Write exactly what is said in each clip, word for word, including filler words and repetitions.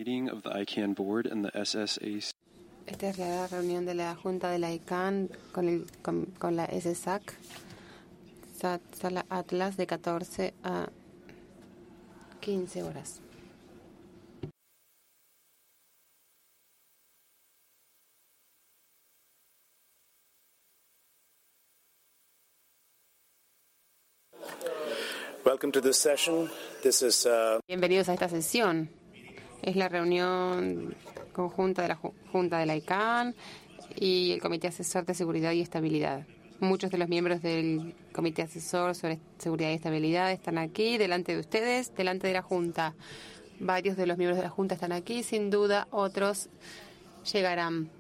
meeting of the I CANN board and the S S A C. Esta es la reunión de la Junta de la I CANN con, el, con, con la S S A C. Sala Atlas de catorce a quince horas. Welcome to this session. This is, uh... Bienvenidos a esta sesión. Es la reunión conjunta de la Junta de la I CANN y el Comité Asesor de Seguridad y Estabilidad. Muchos de los miembros del Comité Asesor sobre Seguridad y Estabilidad están aquí, delante de ustedes, delante de la Junta. Varios de los miembros de la Junta están aquí, sin duda, otros llegarán.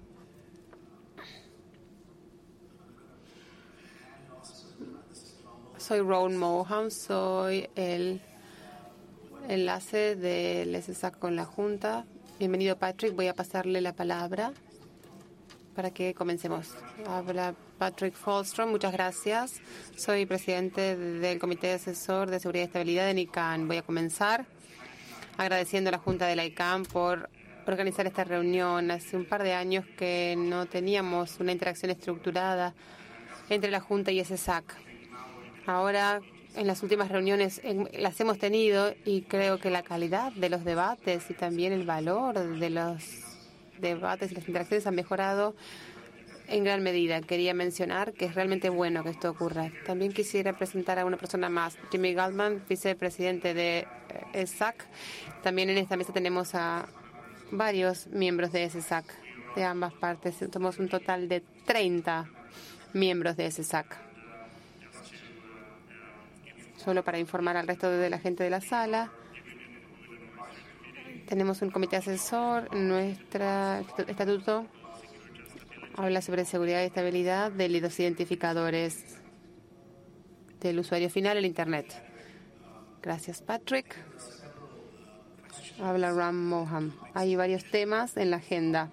Soy Ron Moham, soy el enlace del S S A C con la Junta. Bienvenido, Patrick. Voy a pasarle la palabra para que comencemos. Habla Patrick Falstrom. Muchas gracias. Soy presidente del Comité Asesor de Seguridad y Estabilidad de I CANN. Voy a comenzar agradeciendo a la Junta de la I CANN por organizar esta reunión. Hace un par de años que no teníamos una interacción estructurada entre la Junta y S S A C. Ahora, en las últimas reuniones en, las hemos tenido y creo que la calidad de los debates y también el valor de los debates y las interacciones han mejorado en gran medida. Quería mencionar que es realmente bueno que esto ocurra. También quisiera presentar a una persona más, Jimmy Goldman, vicepresidente de S S A C. También en esta mesa tenemos a varios miembros de S S A C, de ambas partes. Somos un total de treinta miembros de S S A C. Solo para informar al resto de la gente de la sala, tenemos un comité asesor. Nuestro estatuto habla sobre seguridad y estabilidad de los identificadores del usuario final en Internet. Gracias, Patrick. Habla Ram Moham. Hay varios temas en la agenda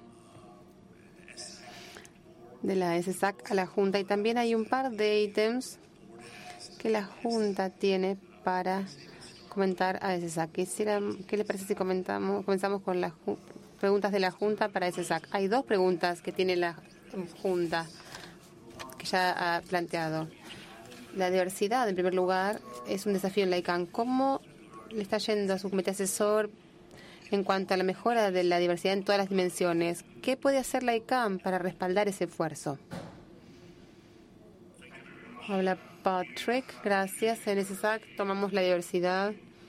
de la S S A C a la Junta y también hay un par de ítems que la Junta tiene para comentar a S S A C. Quisiera, ¿qué le parece si comentamos, comenzamos con las preguntas de la Junta para S S A C? Hay dos preguntas que tiene la Junta que ya ha planteado. La diversidad, en primer lugar, es un desafío en la I CANN. ¿Cómo le está yendo a su comité asesor en cuanto a la mejora de la diversidad en todas las dimensiones? ¿Qué puede hacer la I CANN para respaldar ese esfuerzo? Habla Patrick. Gracias. En S S A C tomamos la diversidad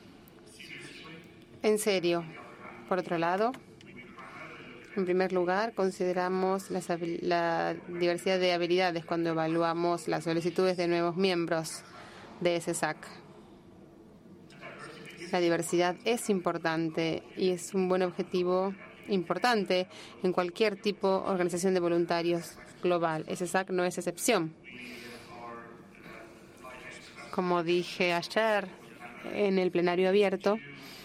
en serio. Por otro lado, en primer lugar, consideramos las, la diversidad de habilidades cuando evaluamos las solicitudes de nuevos miembros de S S A C. La diversidad es importante y es un buen objetivo importante en cualquier tipo de organización de voluntarios global. S S A C no es excepción. Como dije ayer en el plenario abierto,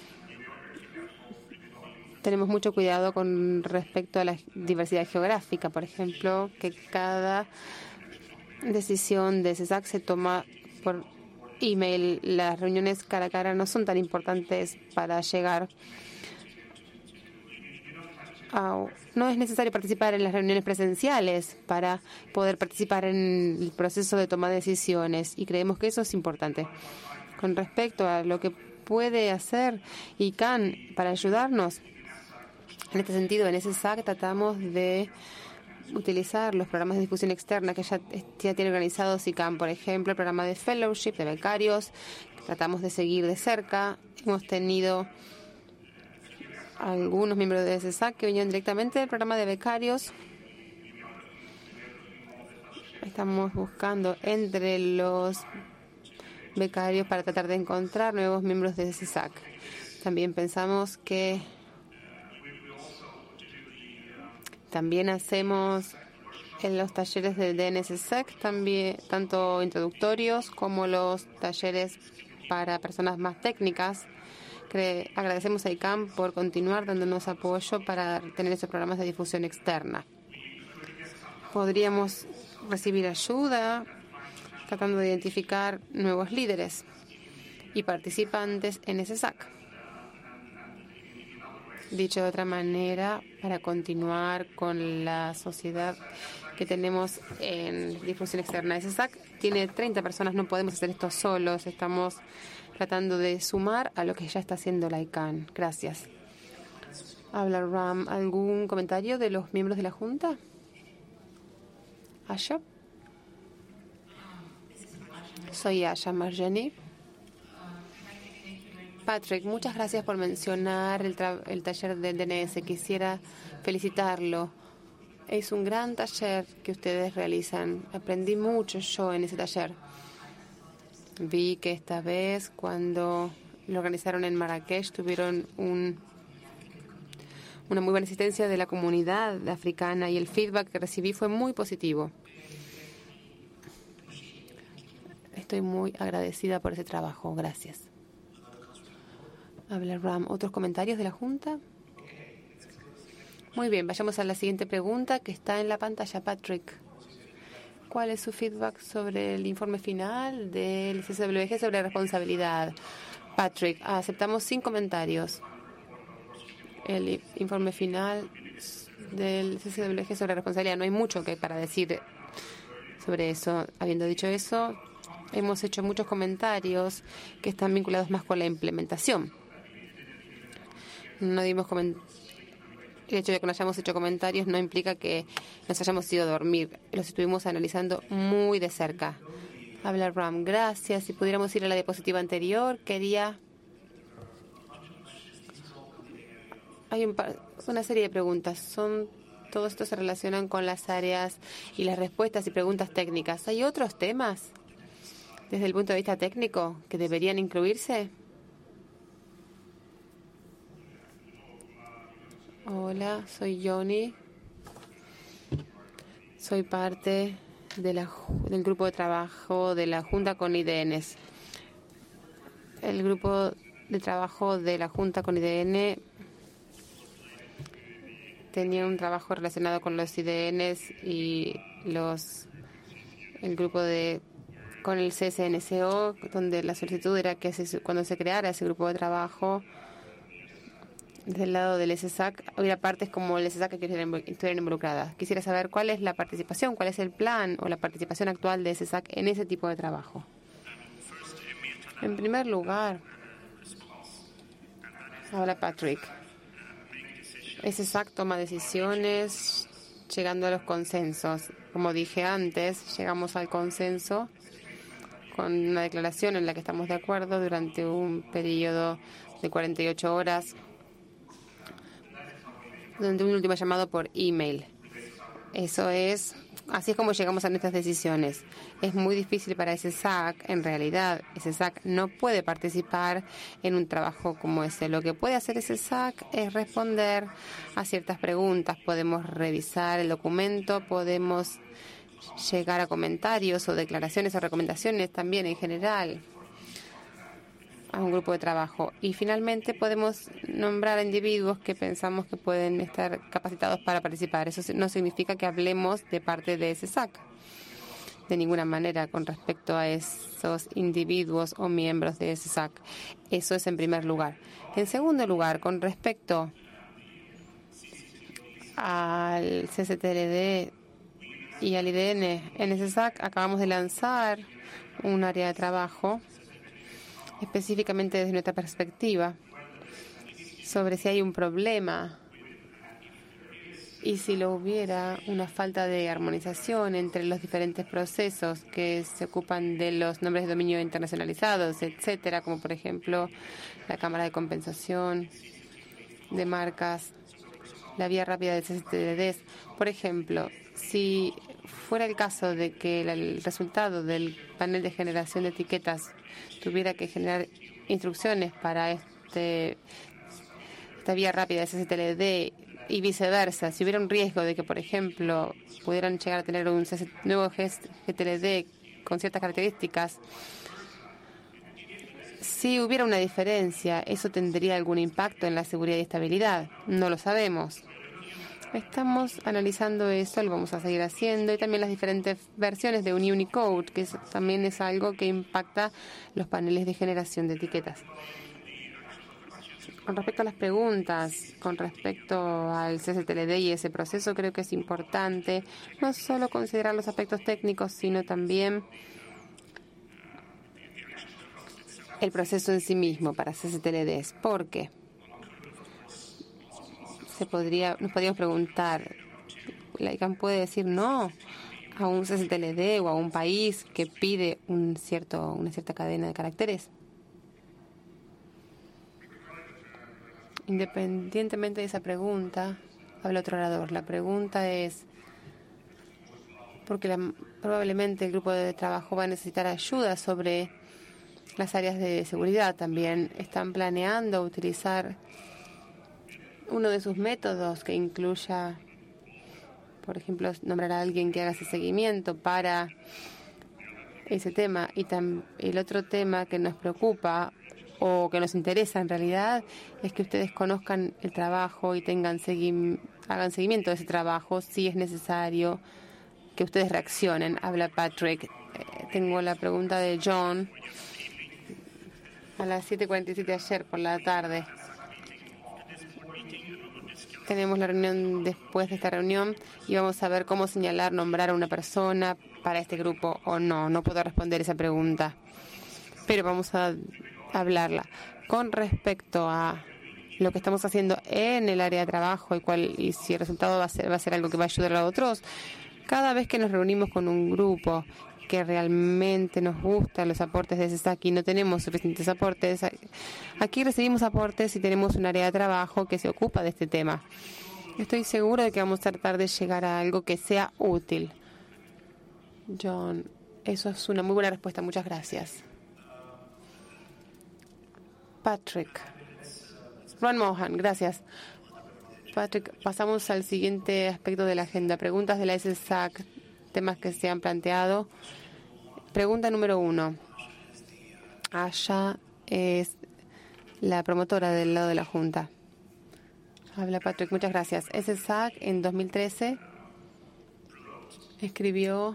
tenemos mucho cuidado con respecto a la diversidad geográfica. Por ejemplo, que cada decisión de S S A C se toma por email. Las reuniones cara a cara no son tan importantes para llegar a... No es necesario participar en las reuniones presenciales para poder participar en el proceso de toma de decisiones y creemos que eso es importante. Con respecto a lo que puede hacer I CANN para ayudarnos, en este sentido, en S S A C tratamos de utilizar los programas de difusión externa que ya, ya tiene organizados I CANN, por ejemplo, el programa de fellowship, de becarios, que tratamos de seguir de cerca. Hemos tenido algunos miembros de S S A C que vinieron directamente del programa de becarios. Estamos buscando entre los becarios para tratar de encontrar nuevos miembros de S S A C. También pensamos que también hacemos en los talleres de D N S S E C, también, tanto introductorios como los talleres para personas más técnicas. Cre- agradecemos a I CANN por continuar dándonos apoyo para tener esos programas de difusión externa. Podríamos recibir ayuda tratando de identificar nuevos líderes y participantes en S S A C. Dicho de otra manera, para continuar con la sociedad que tenemos en difusión externa, S S A C tiene treinta personas, no podemos hacer esto solos, estamos tratando de sumar a lo que ya está haciendo la I C A N. Gracias. Habla Ram. ¿Algún comentario de los miembros de la Junta? Asha. Soy Asha Marjani. Patrick, muchas gracias por mencionar el, el taller del D N S. Quisiera felicitarlo. Es un gran taller que ustedes realizan. Aprendí mucho yo en ese taller. Vi que esta vez, cuando lo organizaron en Marrakech, tuvieron un, una muy buena asistencia de la comunidad africana y el feedback que recibí fue muy positivo. Estoy muy agradecida por ese trabajo. Gracias. Habla Ram. ¿Otros comentarios de la Junta? Muy bien, vayamos a la siguiente pregunta que está en la pantalla, Patrick. ¿Cuál es su feedback sobre el informe final del C C W G sobre responsabilidad? Patrick, aceptamos sin comentarios. El informe final del C C W G sobre responsabilidad. No hay mucho que para decir sobre eso. Habiendo dicho eso, hemos hecho muchos comentarios que están vinculados más con la implementación. No dimos comentarios. El hecho de que no hayamos hecho comentarios no implica que nos hayamos ido a dormir. Los estuvimos analizando muy de cerca. Habla Ram. Gracias. Si pudiéramos ir a la diapositiva anterior, quería... Hay un par... una serie de preguntas. Son Todo esto se relacionan con las áreas y las respuestas y preguntas técnicas. ¿Hay otros temas desde el punto de vista técnico que deberían incluirse? Hola, soy Johnny. Soy parte de la, del grupo de trabajo de la Junta con I D Ns. El grupo de trabajo de la Junta con I D N tenía un trabajo relacionado con los I D Ns y los el grupo de con el C S N C O, donde la solicitud era que se, cuando se creara ese grupo de trabajo, desde el lado del S S A C, hubiera partes como el S S A C que estuvieran involucradas. Quisiera saber cuál es la participación, cuál es el plan o la participación actual de S S A C en ese tipo de trabajo. En primer lugar, habla Patrick. S S A C toma decisiones llegando a los consensos. Como dije antes, llegamos al consenso con una declaración en la que estamos de acuerdo durante un periodo de cuarenta y ocho horas, durante un último llamado por email. Eso es, así es como llegamos a nuestras decisiones. Es muy difícil para S S A C, en realidad, S S A C no puede participar en un trabajo como ese. Lo que puede hacer S S A C es responder a ciertas preguntas. Podemos revisar el documento, podemos llegar a comentarios o declaraciones o recomendaciones también en general a un grupo de trabajo. Y finalmente podemos nombrar a individuos que pensamos que pueden estar capacitados para participar. Eso no significa que hablemos de parte de S S A C de ninguna manera con respecto a esos individuos o miembros de S S A C. Eso es en primer lugar. En segundo lugar, con respecto al C C T L D y al I D N, en S S A C acabamos de lanzar un área de trabajo específicamente desde nuestra perspectiva sobre si hay un problema y si lo hubiera, una falta de armonización entre los diferentes procesos que se ocupan de los nombres de dominio internacionalizados, etcétera, como por ejemplo la Cámara de Compensación de Marcas, la vía rápida de C C T L Ds. Por ejemplo, si fuera el caso de que el resultado del panel de generación de etiquetas tuviera que generar instrucciones para este esta vía rápida de C C T L D y viceversa, si hubiera un riesgo de que, por ejemplo, pudieran llegar a tener un nuevo C C T L D con ciertas características, si hubiera una diferencia, ¿eso tendría algún impacto en la seguridad y estabilidad? No lo sabemos. Estamos analizando eso, lo vamos a seguir haciendo, y también las diferentes versiones de un Unicode, que es, también es algo que impacta los paneles de generación de etiquetas. Con respecto a las preguntas, con respecto al C S T L D y ese proceso, creo que es importante no solo considerar los aspectos técnicos, sino también el proceso en sí mismo para C S T L Ds. ¿Por qué? Se podría, nos podríamos preguntar, ¿la I C A N puede decir no a un C S T L D o a un país que pide un cierto, una cierta cadena de caracteres? Independientemente de esa pregunta, habla otro orador. La pregunta es, porque la, probablemente el grupo de trabajo va a necesitar ayuda sobre las áreas de seguridad también. ¿Están planeando utilizar uno de sus métodos que incluya, por ejemplo, nombrar a alguien que haga ese seguimiento para ese tema? Y tam, el otro tema que nos preocupa o que nos interesa en realidad es que ustedes conozcan el trabajo y tengan segui hagan seguimiento de ese trabajo si es necesario que ustedes reaccionen. Habla Patrick. Eh, tengo la pregunta de John a las siete cuarenta y siete ayer por la tarde. Tenemos la reunión después de esta reunión y vamos a ver cómo señalar, nombrar a una persona para este grupo o no. No puedo responder esa pregunta, pero vamos a hablarla. Con respecto a lo que estamos haciendo en el área de trabajo y cuál y si el resultado va a ser va a ser algo que va a ayudar a otros, cada vez que nos reunimos con un grupo que realmente nos gustan los aportes de C S A C y no tenemos suficientes aportes, aquí recibimos aportes y tenemos un área de trabajo que se ocupa de este tema. Estoy seguro de que vamos a tratar de llegar a algo que sea útil. John, eso es una muy buena respuesta. Muchas gracias. Patrick. Ron Mohan, gracias. Patrick, pasamos al siguiente aspecto de la agenda. Preguntas de la S S A C, temas que se han planteado. Pregunta número uno. Allá es la promotora del lado de la Junta. Habla Patrick, muchas gracias. S S A C en dos mil trece escribió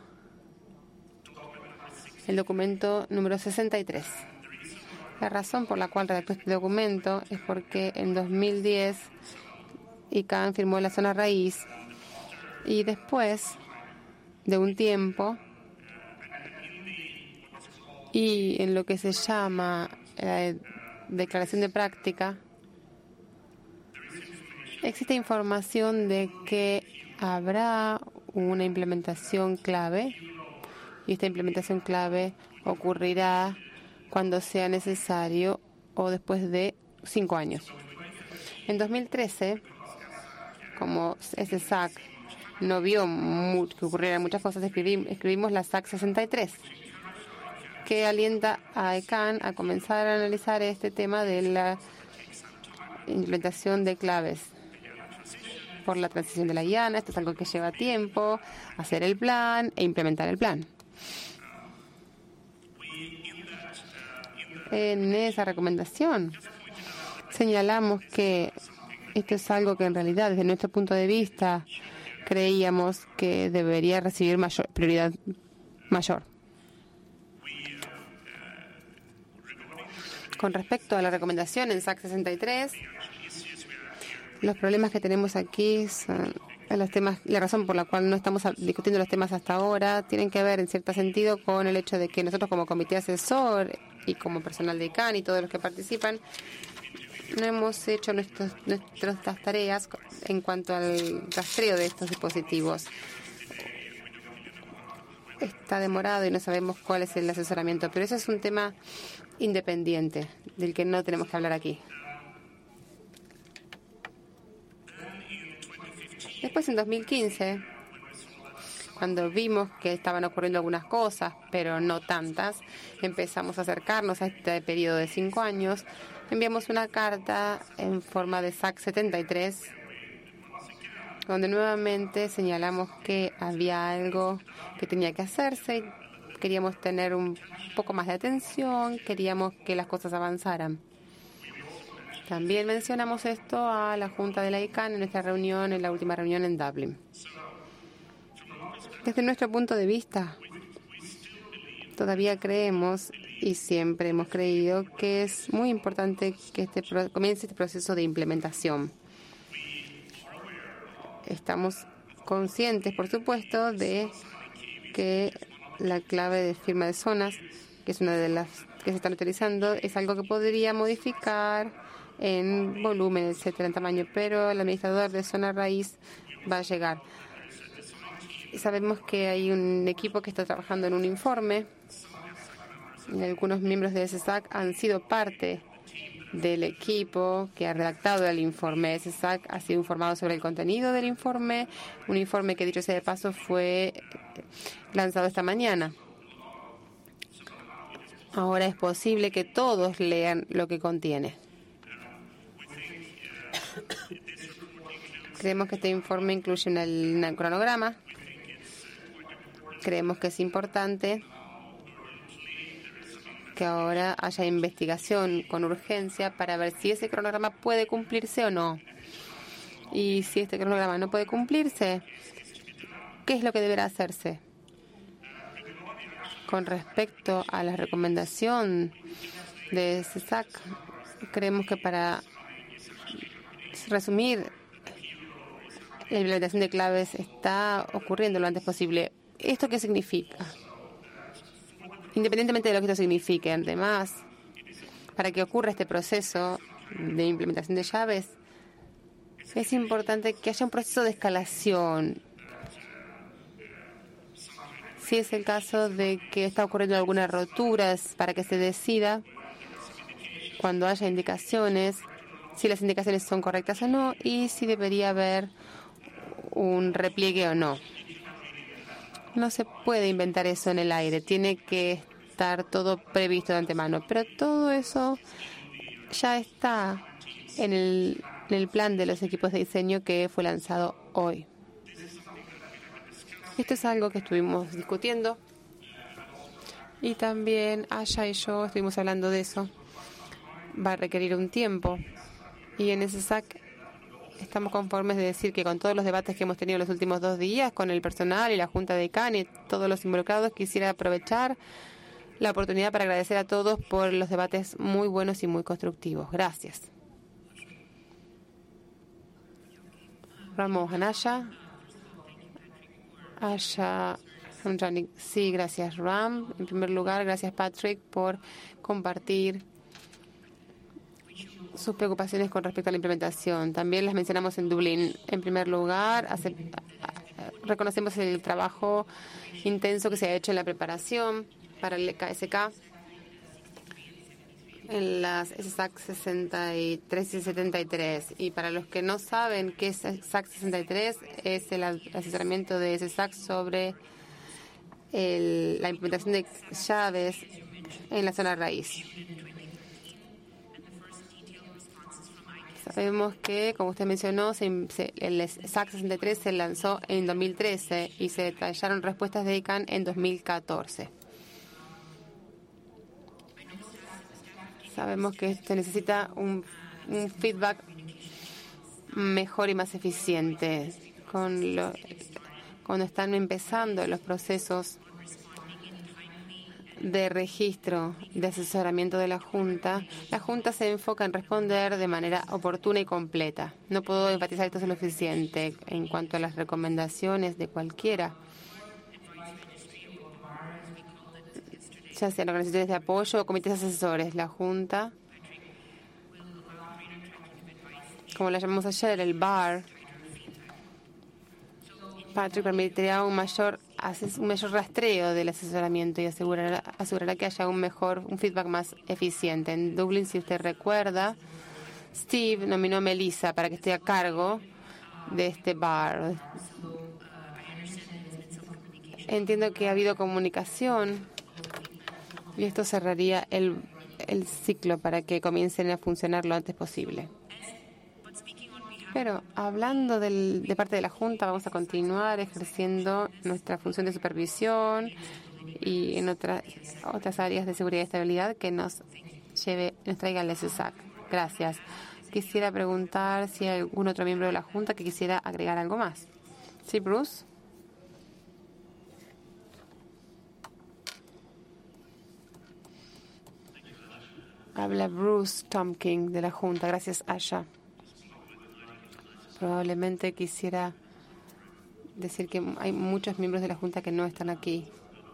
el documento número sesenta y tres. La razón por la cual redactó este documento es porque en dos mil diez I C A N firmó la zona raíz y después de un tiempo y en lo que se llama la declaración de práctica existe información de que habrá una implementación clave y esta implementación clave ocurrirá cuando sea necesario o después de cinco años. En dos mil trece, como S S A C no vio que ocurrieran muchas cosas, escribimos, escribimos la S A C sesenta y tres, que alienta a I C A N a comenzar a analizar este tema de la implementación de claves por la transición de la I A N A. Esto es algo que lleva tiempo, hacer el plan e implementar el plan. En esa recomendación señalamos que esto es algo que en realidad, desde nuestro punto de vista, creíamos que debería recibir mayor prioridad mayor. Con respecto a la recomendación en S A C sesenta y tres, los problemas que tenemos aquí son los temas, la razón por la cual no estamos discutiendo los temas hasta ahora tienen que ver en cierto sentido con el hecho de que nosotros como comité asesor y como personal de I C A N y todos los que participan no hemos hecho nuestros, nuestras tareas en cuanto al rastreo de estos dispositivos. Está demorado y no sabemos cuál es el asesoramiento, pero eso es un tema independiente del que no tenemos que hablar aquí. Después, en dos mil quince, cuando vimos que estaban ocurriendo algunas cosas, pero no tantas, empezamos a acercarnos a este periodo de cinco años. Enviamos una carta en forma de S A C setenta y tres, donde nuevamente señalamos que había algo que tenía que hacerse. Queríamos tener un poco más de atención, queríamos que las cosas avanzaran. También mencionamos esto a la Junta de la I C A N en nuestra reunión, en la última reunión en Dublín. Desde nuestro punto de vista, todavía creemos y siempre hemos creído que es muy importante que este pro- comience este proceso de implementación. Estamos conscientes, por supuesto, de que la clave de firma de zonas, que es una de las que se están utilizando, es algo que podría modificar en volumen, etcétera, en tamaño, pero el administrador de zona raíz va a llegar. Sabemos que hay un equipo que está trabajando en un informe y algunos miembros de S S A C han sido parte del equipo que ha redactado el informe. S S A C ha sido informado sobre el contenido del informe, un informe que, dicho sea de paso, fue lanzado esta mañana. Ahora es posible que todos lean lo que contiene. Creemos que este informe incluye un, un cronograma. Creemos que es importante que ahora haya investigación con urgencia para ver si ese cronograma puede cumplirse o no. Y si este cronograma no puede cumplirse, ¿qué es lo que deberá hacerse? Con respecto a la recomendación de S S A C, creemos que para resumir, la implementación de claves está ocurriendo lo antes posible. ¿Esto qué significa? Independientemente de lo que esto signifique, además, para que ocurra este proceso de implementación de llaves, es importante que haya un proceso de escalación. Si es el caso de que está ocurriendo algunas roturas, para que se decida cuando haya indicaciones, si las indicaciones son correctas o no, y si debería haber un repliegue o no. No se puede inventar eso en el aire, tiene que estar todo previsto de antemano, pero todo eso ya está en el, en el plan de los equipos de diseño que fue lanzado hoy. Esto es algo que estuvimos discutiendo y también Asha y yo estuvimos hablando de eso. Va a requerir un tiempo y en ese S A C estamos conformes de decir que con todos los debates que hemos tenido los últimos dos días con el personal y la Junta de C A N y todos los involucrados, quisiera aprovechar la oportunidad para agradecer a todos por los debates muy buenos y muy constructivos. Gracias. Ramos Anaya. Asha. Sí, gracias Ram. En primer lugar, gracias Patrick por compartir sus preocupaciones con respecto a la implementación. También las mencionamos en Dublín. En primer lugar, hace, reconocemos el trabajo intenso que se ha hecho en la preparación para el K S K en las S S A C sesenta y tres y setenta y tres. Y para los que no saben qué es S S A C sesenta y tres, es el asesoramiento de S S A C sobre el, la implementación de llaves en la zona raíz. Sabemos que, como usted mencionó, se, se, el S S A C sesenta y tres se lanzó en dos mil trece y se detallaron respuestas de I C A N en dos mil catorce. Sabemos que se necesita un, un feedback mejor y más eficiente. Con lo, cuando están empezando los procesos de registro, de asesoramiento de la Junta, la Junta se enfoca en responder de manera oportuna y completa. No puedo enfatizar esto lo suficiente en cuanto a las recomendaciones de cualquiera, ya sean organizaciones de apoyo o comités asesores. La Junta, como la llamamos ayer, el B A R, Patrick permitirá un mayor, un mayor rastreo del asesoramiento y asegurará, asegurará que haya un mejor, un feedback más eficiente. En Dublín, si usted recuerda, Steve nominó a Melissa para que esté a cargo de este B A R. Entiendo que ha habido comunicación y esto cerraría el, el ciclo para que comiencen a funcionar lo antes posible. Pero hablando del, de parte de la Junta, vamos a continuar ejerciendo nuestra función de supervisión y en otras otras áreas de seguridad y estabilidad que nos lleve, nos traiga el S S A C. Gracias. Quisiera preguntar si hay algún otro miembro de la Junta que quisiera agregar algo más. Sí, Bruce. Habla Bruce Tompkins de la Junta. Gracias, Asha. Probablemente quisiera decir que hay muchos miembros de la Junta que no están aquí.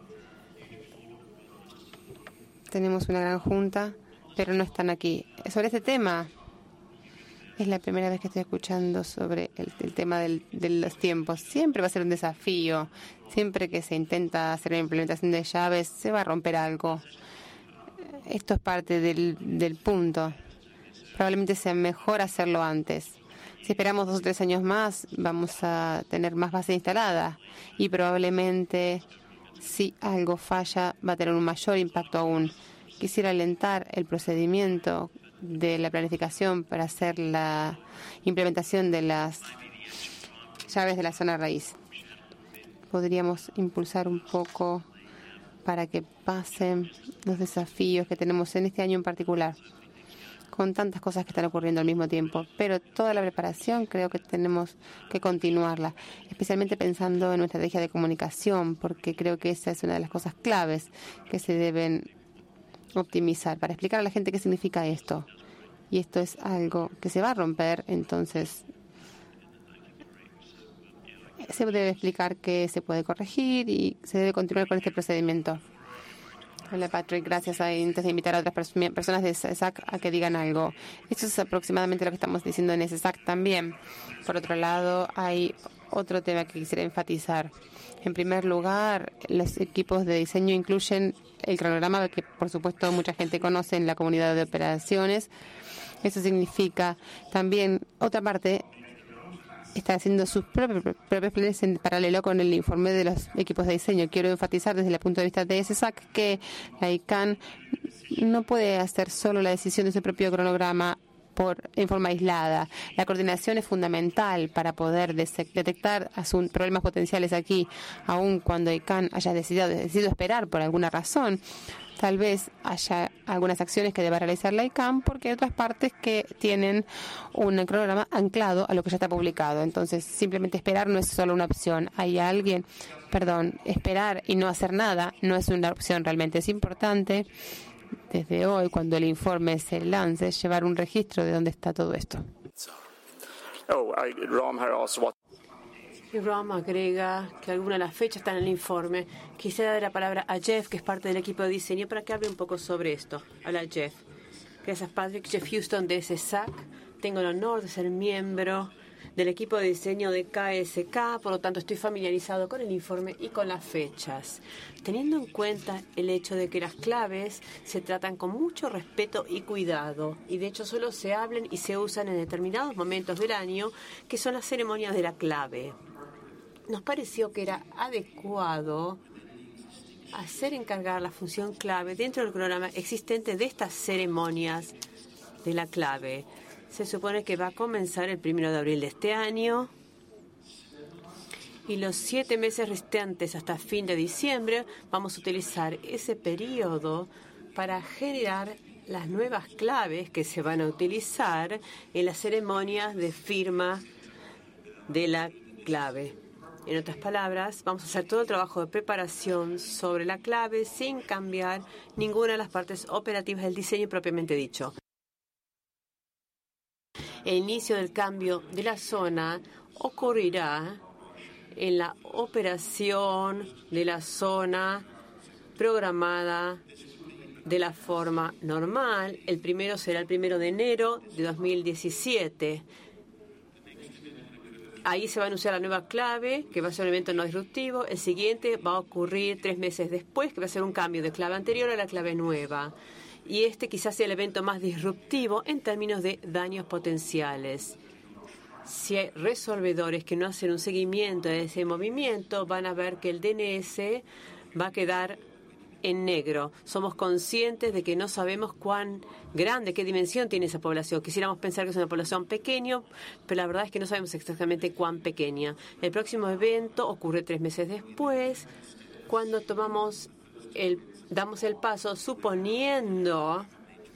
Tenemos una gran Junta, pero no están aquí. Sobre este tema, es la primera vez que estoy escuchando sobre el, el tema del, de los tiempos. Siempre va a ser un desafío. Siempre que se intenta hacer una implementación de llaves, se va a romper algo. Esto es parte del, del punto. Probablemente sea mejor hacerlo antes. Si esperamos dos o tres años más, vamos a tener más base instalada y probablemente, si algo falla, va a tener un mayor impacto aún. Quisiera alentar el procedimiento de la planificación para hacer la implementación de las llaves de la zona raíz. Podríamos impulsar un poco para que pasen los desafíos que tenemos en este año en particular, con tantas cosas que están ocurriendo al mismo tiempo. Pero toda la preparación creo que tenemos que continuarla, especialmente pensando en nuestra estrategia de comunicación, porque creo que esa es una de las cosas claves que se deben optimizar para explicar a la gente qué significa esto. Y esto es algo que se va a romper, entonces se debe explicar que se puede corregir y se debe continuar con este procedimiento. Hola, Patrick. Gracias. Antes de invitar a otras pers- personas de S E S A C a que digan algo. Esto es aproximadamente lo que estamos diciendo en S E S A C también. Por otro lado, hay otro tema que quisiera enfatizar. En primer lugar, los equipos de diseño incluyen el cronograma que, por supuesto, mucha gente conoce en la comunidad de operaciones. Eso significa también, otra parte, está haciendo sus propios, propios planes en paralelo con el informe de los equipos de diseño. Quiero enfatizar desde el punto de vista de S E S A C que la I C A N no puede hacer solo la decisión de su propio cronograma por, en forma aislada. La coordinación es fundamental para poder detectar problemas potenciales aquí, aun cuando I C A N haya decidido, decidido esperar por alguna razón. Tal vez haya algunas acciones que deba realizar la I C A N porque hay otras partes que tienen un cronograma anclado a lo que ya está publicado. Entonces, simplemente esperar no es solo una opción. Hay alguien, perdón, esperar y no hacer nada no es una opción realmente. Es importante, desde hoy, cuando el informe se lance, llevar un registro de dónde está todo esto. Oh, I, Ram had asked what Y Ram agrega que algunas de las fechas están en el informe. Quisiera dar la palabra a Jeff, que es parte del equipo de diseño, para que hable un poco sobre esto. Hola, Jeff. Gracias, Patrick. Jeff Houston de S E S A C. Tengo el honor de ser miembro del equipo de diseño de K S K, por lo tanto estoy familiarizado con el informe y con las fechas. Teniendo en cuenta el hecho de que las claves se tratan con mucho respeto y cuidado, y de hecho solo se hablan y se usan en determinados momentos del año, que son las ceremonias de la clave. Nos pareció que era adecuado hacer encargar la función clave dentro del programa existente de estas ceremonias de la clave. Se supone que va a comenzar el primero de abril de este año y los siete meses restantes hasta fin de diciembre vamos a utilizar ese periodo para generar las nuevas claves que se van a utilizar en las ceremonias de firma de la clave. En otras palabras, vamos a hacer todo el trabajo de preparación sobre la clave sin cambiar ninguna de las partes operativas del diseño propiamente dicho. El inicio del cambio de la zona ocurrirá en la operación de la zona programada de la forma normal. El primero será el primero de enero de dos mil diecisiete. Ahí se va a anunciar la nueva clave, que va a ser un evento no disruptivo. El siguiente va a ocurrir tres meses después, que va a ser un cambio de clave anterior a la clave nueva. Y este quizás sea el evento más disruptivo en términos de daños potenciales. Si hay resolvedores que no hacen un seguimiento de ese movimiento, van a ver que el D N S va a quedar en negro. Somos conscientes de que no sabemos cuán grande, qué dimensión tiene esa población. Quisiéramos pensar que es una población pequeña, pero la verdad es que no sabemos exactamente cuán pequeña. El próximo evento ocurre tres meses después, cuando tomamos el, damos el paso suponiendo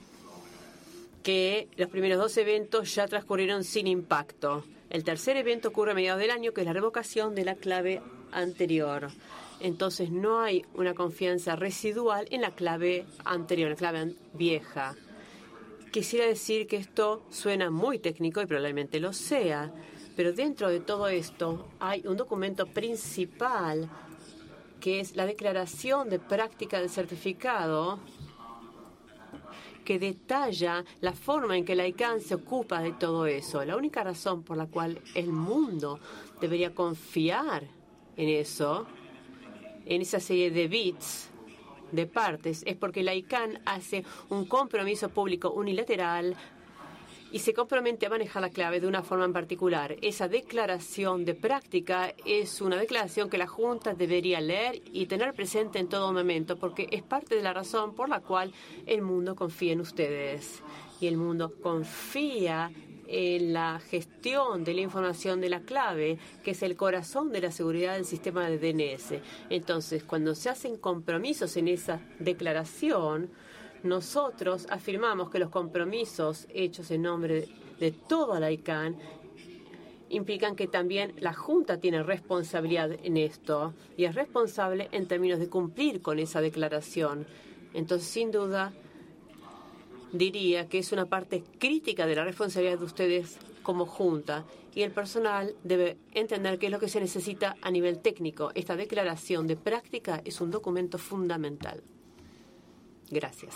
que los primeros dos eventos ya transcurrieron sin impacto. El tercer evento ocurre a mediados del año, que es la revocación de la clave anterior. Entonces no hay una confianza residual en la clave anterior, la clave vieja. Quisiera decir que esto suena muy técnico y probablemente lo sea, pero dentro de todo esto hay un documento principal que es la declaración de práctica del certificado, que detalla la forma en que la I C A N se ocupa de todo eso. La única razón por la cual el mundo debería confiar en eso, en esa serie de bits, de partes, es porque la I C A N hace un compromiso público unilateral y se compromete a manejar la clave de una forma en particular. Esa declaración de práctica es una declaración que la Junta debería leer y tener presente en todo momento, porque es parte de la razón por la cual el mundo confía en ustedes. Y el mundo confía en la gestión de la información de la clave, que es el corazón de la seguridad del sistema de D N S. Entonces, cuando se hacen compromisos en esa declaración, nosotros afirmamos que los compromisos hechos en nombre de toda la I C A N implican que también la Junta tiene responsabilidad en esto y es responsable en términos de cumplir con esa declaración. Entonces, sin duda, diría que es una parte crítica de la responsabilidad de ustedes como Junta, y el personal debe entender qué es lo que se necesita a nivel técnico. Esta declaración de práctica es un documento fundamental. Gracias.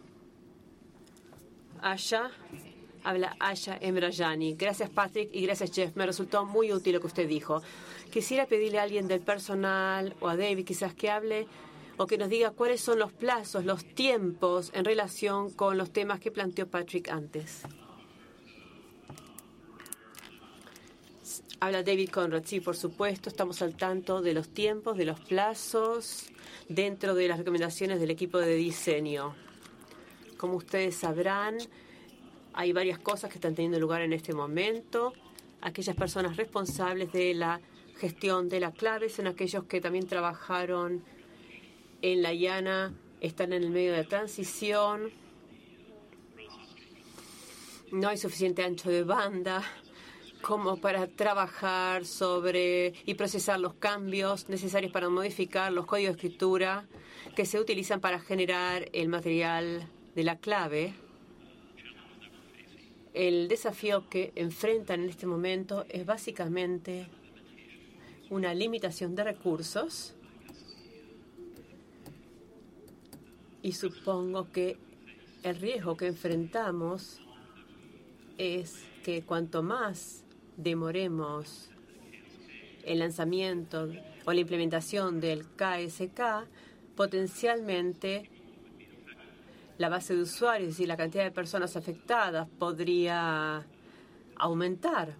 Asha, habla Asha Emrayani. Gracias, Patrick, y gracias, Jeff. Me resultó muy útil lo que usted dijo. Quisiera pedirle a alguien del personal o a David quizás que hable o que nos diga cuáles son los plazos, los tiempos en relación con los temas que planteó Patrick antes. Habla David Conrad. Sí, por supuesto, estamos al tanto de los tiempos, de los plazos, dentro de las recomendaciones del equipo de diseño. Como ustedes sabrán, hay varias cosas que están teniendo lugar en este momento. Aquellas personas responsables de la gestión de la clave son aquellos que también trabajaron en la I A N A, están en el medio de la transición. No hay suficiente ancho de banda como para trabajar sobre y procesar los cambios necesarios para modificar los códigos de escritura que se utilizan para generar el material de la clave. El desafío que enfrentan en este momento es básicamente una limitación de recursos, y supongo que el riesgo que enfrentamos es que cuanto más demoremos el lanzamiento o la implementación del K S K, potencialmente la base de usuarios y la cantidad de personas afectadas podría aumentar.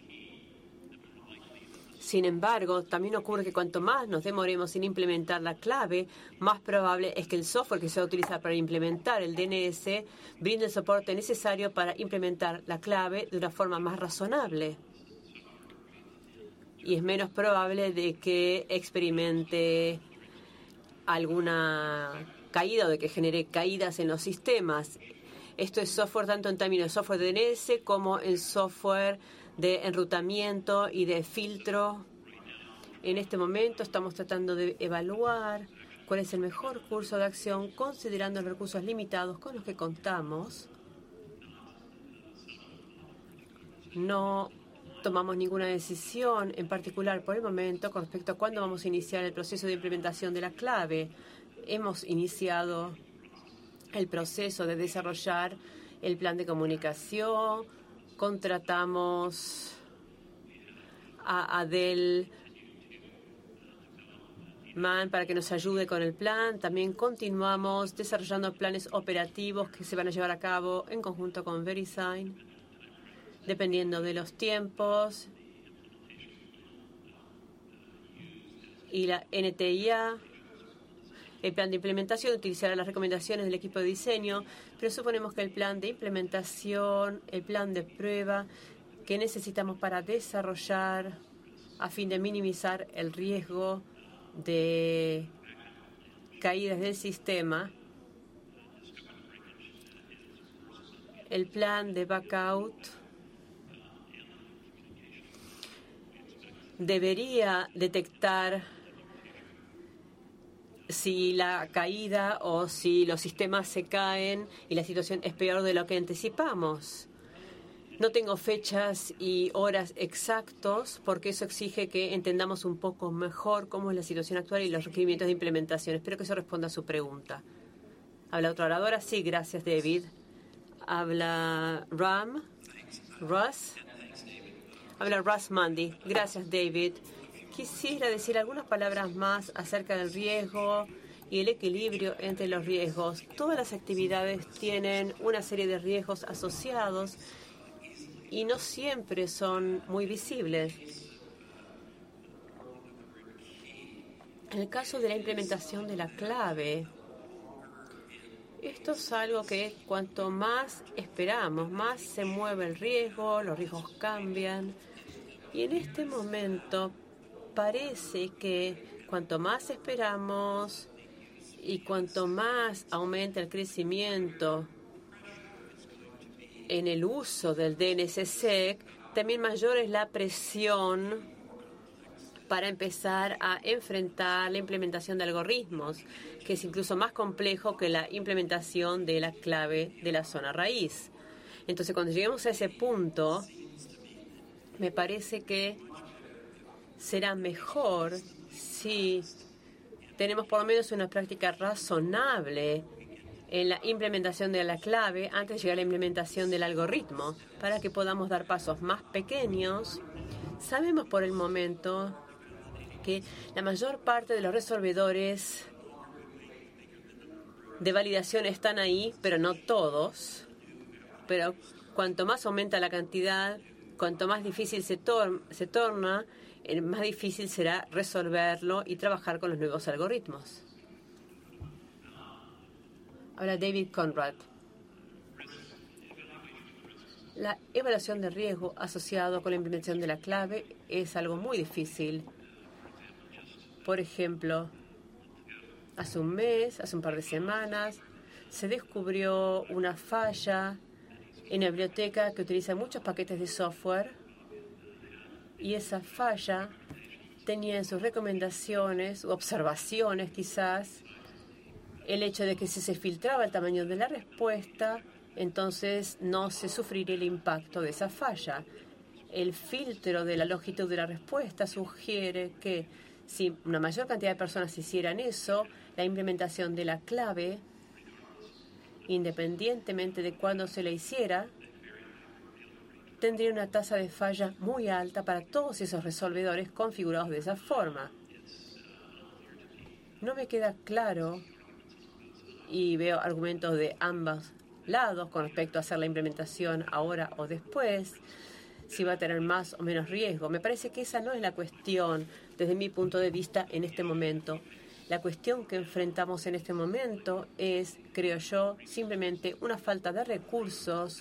Sin embargo, también ocurre que cuanto más nos demoremos en implementar la clave, más probable es que el software que se va a utilizar para implementar el D N S brinde el soporte necesario para implementar la clave de una forma más razonable. Y es menos probable de que experimente alguna caída o de que genere caídas en los sistemas. Esto es software tanto en términos de software de D N S como en software de enrutamiento y de filtro. En este momento estamos tratando de evaluar cuál es el mejor curso de acción considerando los recursos limitados con los que contamos. No tomamos ninguna decisión en particular por el momento con respecto a cuándo vamos a iniciar el proceso de implementación de la clave. Hemos iniciado el proceso de desarrollar el plan de comunicación. Contratamos a Adel Mann para que nos ayude con el plan. También continuamos desarrollando planes operativos que se van a llevar a cabo en conjunto con VeriSign, dependiendo de los tiempos. Y la N T I A, el plan de implementación, utilizará las recomendaciones del equipo de diseño, pero suponemos que el plan de implementación, el plan de prueba que necesitamos para desarrollar a fin de minimizar el riesgo de caídas del sistema, el plan de backout debería detectar si la caída o si los sistemas se caen y la situación es peor de lo que anticipamos. No tengo fechas y horas exactos porque eso exige que entendamos un poco mejor cómo es la situación actual y los requerimientos de implementación. Espero que eso responda a su pregunta. ¿Habla otra oradora? Sí, gracias, David. Habla Ram, Russ. Habla Russ Mundy. Gracias, David. Quisiera decir algunas palabras más acerca del riesgo y el equilibrio entre los riesgos. Todas las actividades tienen una serie de riesgos asociados y no siempre son muy visibles. En el caso de la implementación de la clave, esto es algo que cuanto más esperamos, más se mueve el riesgo, los riesgos cambian. Y en este momento parece que cuanto más esperamos y cuanto más aumenta el crecimiento en el uso del D N S S E C, también mayor es la presión para empezar a enfrentar la implementación de algoritmos, que es incluso más complejo que la implementación de la clave de la zona raíz. Entonces, cuando lleguemos a ese punto, me parece que será mejor si tenemos por lo menos una práctica razonable en la implementación de la clave antes de llegar a la implementación del algoritmo, para que podamos dar pasos más pequeños. Sabemos por el momento que la mayor parte de los resolvedores de validación están ahí, pero no todos. Pero cuanto más aumenta la cantidad, cuanto más difícil se, tor- se torna, eh, más difícil será resolverlo y trabajar con los nuevos algoritmos. Ahora David Conrad. La evaluación de riesgo asociado con la implementación de la clave es algo muy difícil. Por ejemplo, hace un mes, hace un par de semanas, se descubrió una falla en la biblioteca que utiliza muchos paquetes de software, y esa falla tenía en sus recomendaciones u observaciones quizás el hecho de que si se filtraba el tamaño de la respuesta, entonces no se sufriría el impacto de esa falla. El filtro de la longitud de la respuesta sugiere que si una mayor cantidad de personas hicieran eso, la implementación de la clave, independientemente de cuándo se la hiciera, tendría una tasa de falla muy alta para todos esos resolvedores configurados de esa forma. No me queda claro, y veo argumentos de ambos lados con respecto a hacer la implementación ahora o después, si va a tener más o menos riesgo. Me parece que esa no es la cuestión desde mi punto de vista en este momento. La cuestión que enfrentamos en este momento es, creo yo, simplemente una falta de recursos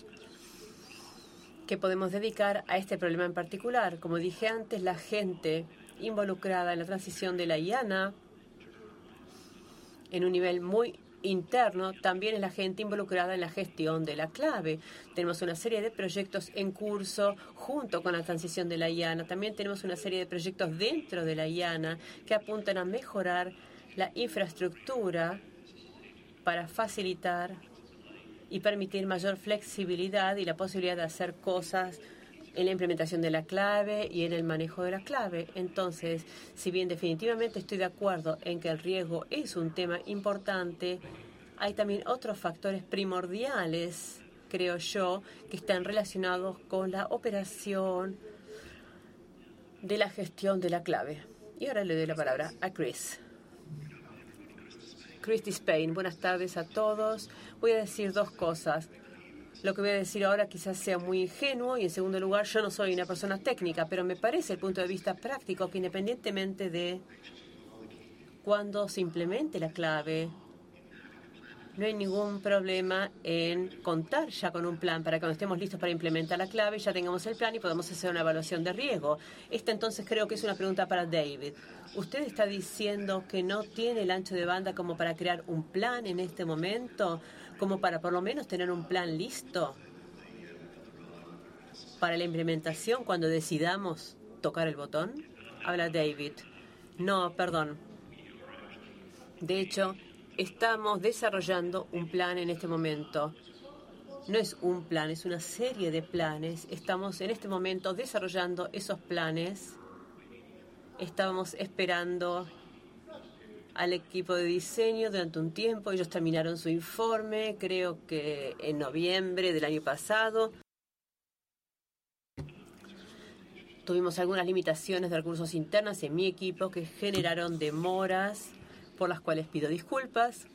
que podemos dedicar a este problema en particular. Como dije antes, la gente involucrada en la transición de la I A N A en un nivel muy interno también es la gente involucrada en la gestión de la clave. Tenemos una serie de proyectos en curso junto con la transición de la I A N A. También tenemos una serie de proyectos dentro de la I A N A que apuntan a mejorar la infraestructura para facilitar y permitir mayor flexibilidad y la posibilidad de hacer cosas en la implementación de la clave y en el manejo de la clave. Entonces, si bien definitivamente estoy de acuerdo en que el riesgo es un tema importante, hay también otros factores primordiales, creo yo, que están relacionados con la operación de la gestión de la clave. Y ahora le doy la palabra a Chris. Christy Spain, buenas tardes a todos. Voy a decir dos cosas. Lo que voy a decir ahora quizás sea muy ingenuo y, en segundo lugar, yo no soy una persona técnica, pero me parece, desde el punto de vista práctico, que independientemente de cuándo se implemente la clave, no hay ningún problema en contar ya con un plan para que cuando estemos listos para implementar la clave ya tengamos el plan y podamos hacer una evaluación de riesgo. Esta entonces creo que es una pregunta para David. ¿Usted está diciendo que no tiene el ancho de banda como para crear un plan en este momento, como para por lo menos tener un plan listo para la implementación cuando decidamos tocar el botón? Habla David. No, perdón. De hecho, estamos desarrollando un plan en este momento. No es un plan, es una serie de planes. Estamos en este momento desarrollando esos planes. Estábamos esperando al equipo de diseño durante un tiempo. Ellos terminaron su informe, creo que en noviembre del año pasado. Tuvimos algunas limitaciones de recursos internos en mi equipo que generaron demoras por las cuales pido disculpas.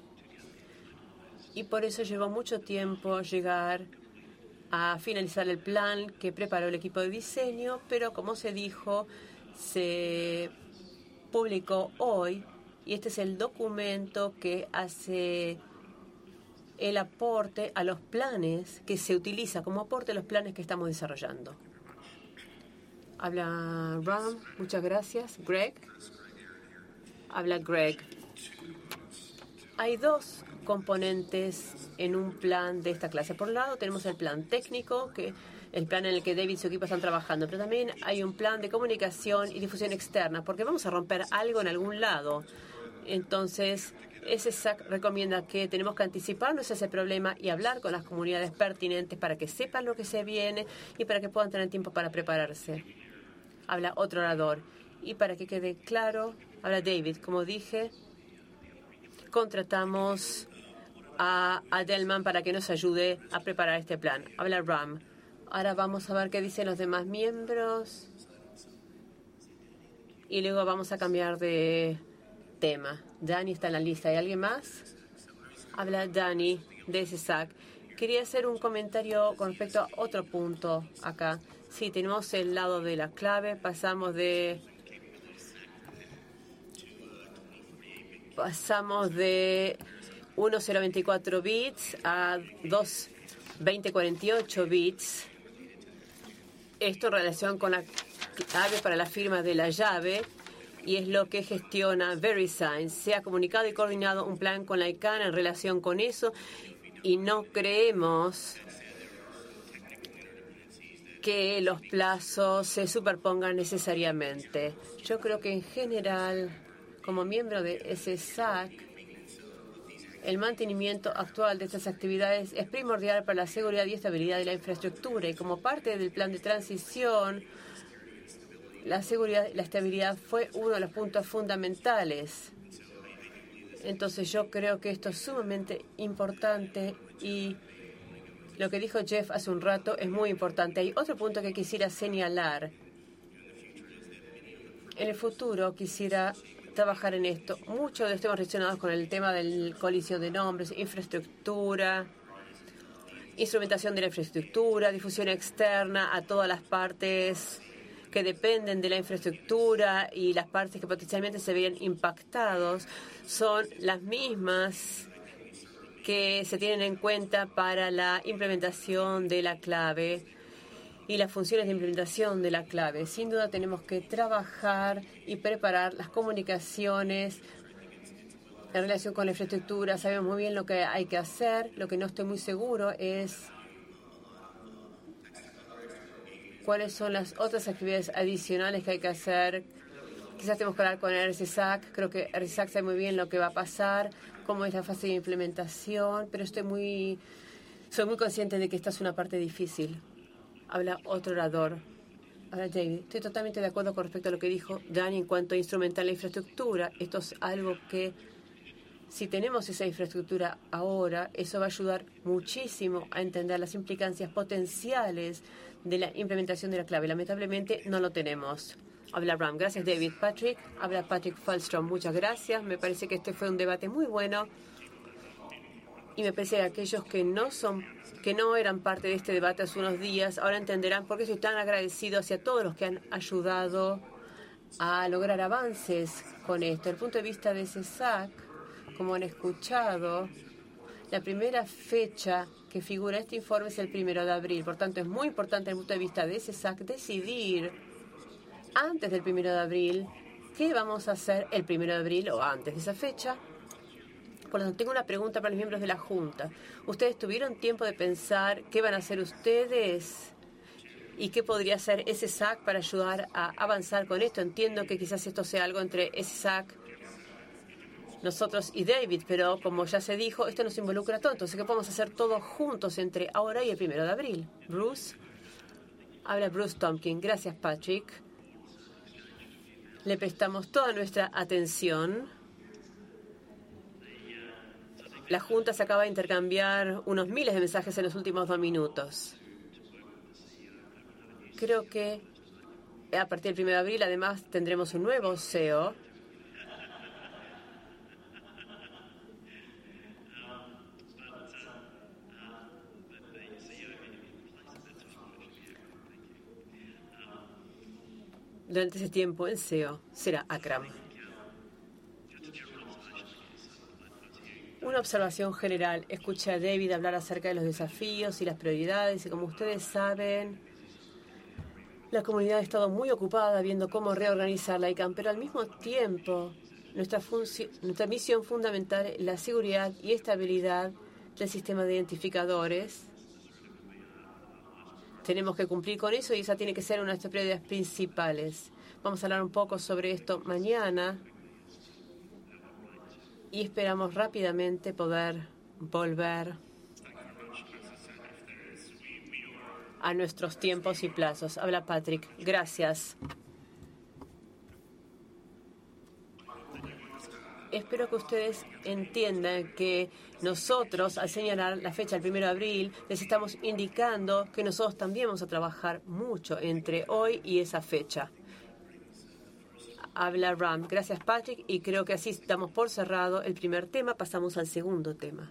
Y por eso llevó mucho tiempo llegar a finalizar el plan que preparó el equipo de diseño, pero como se dijo, se publicó hoy y este es el documento que hace el aporte a los planes, que se utiliza como aporte a los planes que estamos desarrollando. Habla Ram, muchas gracias. Greg. Habla Greg. Hay dos componentes en un plan de esta clase. Por un lado tenemos el plan técnico, que el plan en el que David y su equipo están trabajando, pero también hay un plan de comunicación y difusión externa, porque vamos a romper algo en algún lado. Entonces, ese S A C recomienda que tenemos que anticiparnos a ese problema y hablar con las comunidades pertinentes para que sepan lo que se viene y para que puedan tener tiempo para prepararse. Habla otro orador. Y para que quede claro, habla David. Como dije, contratamos a Adelman para que nos ayude a preparar este plan. Habla Ram. Ahora vamos a ver qué dicen los demás miembros. Y luego vamos a cambiar de tema. Dani está en la lista. ¿Hay alguien más? Habla Dani de ese S A C. Quería hacer un comentario con respecto a otro punto acá. Sí, tenemos el lado de la clave. Pasamos de... Pasamos de uno cero veinticuatro bits a dos veinte cuarenta y ocho bits. Esto en relación con la clave para la firma de la llave y es lo que gestiona VeriSign. Se ha comunicado y coordinado un plan con la I C A N en relación con eso y no creemos que los plazos se superpongan necesariamente. Yo creo que en general, como miembro de ese S A C, el mantenimiento actual de estas actividades es primordial para la seguridad y estabilidad de la infraestructura y como parte del plan de transición, la seguridad y la estabilidad fue uno de los puntos fundamentales. Entonces yo creo que esto es sumamente importante y lo que dijo Jeff hace un rato es muy importante. Hay otro punto que quisiera señalar. En el futuro quisiera trabajar en esto. Muchos de estos temas relacionados con el tema del colisión de nombres, infraestructura, instrumentación de la infraestructura, difusión externa a todas las partes que dependen de la infraestructura y las partes que potencialmente se vean impactados son las mismas que se tienen en cuenta para la implementación de la clave y las funciones de implementación de la clave. Sin duda tenemos que trabajar y preparar las comunicaciones en relación con la infraestructura. Sabemos muy bien lo que hay que hacer. Lo que no estoy muy seguro es cuáles son las otras actividades adicionales que hay que hacer. Quizás tenemos que hablar con R S S A C. Creo que R S S A C sabe muy bien lo que va a pasar, cómo es la fase de implementación, pero estoy muy, soy muy consciente de que esta es una parte difícil. Habla otro orador. Habla David. Estoy totalmente de acuerdo con respecto a lo que dijo Dani en cuanto a instrumentar la infraestructura. Esto es algo que, si tenemos esa infraestructura ahora, eso va a ayudar muchísimo a entender las implicancias potenciales de la implementación de la clave. Lamentablemente no lo tenemos. Habla Ram. Gracias, David. Patrick. Habla Patrick Falstrom. Muchas gracias. Me parece que este fue un debate muy bueno. Y me parece que aquellos que no son, que no eran parte de este debate hace unos días, ahora entenderán por qué estoy tan agradecido hacia todos los que han ayudado a lograr avances con esto. Desde el punto de vista de ese S A C, como han escuchado, la primera fecha que figura este informe es el primero de abril. Por tanto, es muy importante desde el punto de vista de ese S A C decidir antes del primero de abril qué vamos a hacer el primero de abril o antes de esa fecha. Por lo tanto, tengo una pregunta para los miembros de la Junta. ¿Ustedes tuvieron tiempo de pensar qué van a hacer ustedes y qué podría hacer ese S A C para ayudar a avanzar con esto? Entiendo que quizás esto sea algo entre ese S A C nosotros y David, pero como ya se dijo, esto nos involucra a todos, entonces que podemos hacer todos juntos entre ahora y el primero de abril. Bruce, habla Bruce Tompkins. Gracias, Patrick. Le prestamos toda nuestra atención. La Junta se acaba de intercambiar unos miles de mensajes en los últimos dos minutos. Creo que a partir del primero de abril, además, tendremos un nuevo C E O. Durante ese tiempo, el C E O será Akram. Una observación general. Escuché a David hablar acerca de los desafíos y las prioridades, y como ustedes saben, la comunidad ha estado muy ocupada viendo cómo reorganizar la I C A N, pero al mismo tiempo, nuestra, nuestra misión fundamental es la seguridad y estabilidad del sistema de identificadores. Tenemos que cumplir con eso y esa tiene que ser una de nuestras prioridades principales. Vamos a hablar un poco sobre esto mañana y esperamos rápidamente poder volver a nuestros tiempos y plazos. Habla Patrick. Gracias. Espero que ustedes entiendan que nosotros, al señalar la fecha del primero de abril, les estamos indicando que nosotros también vamos a trabajar mucho entre hoy y esa fecha. Habla Ram. Gracias, Patrick. Y creo que así estamos por cerrado el primer tema. Pasamos al segundo tema.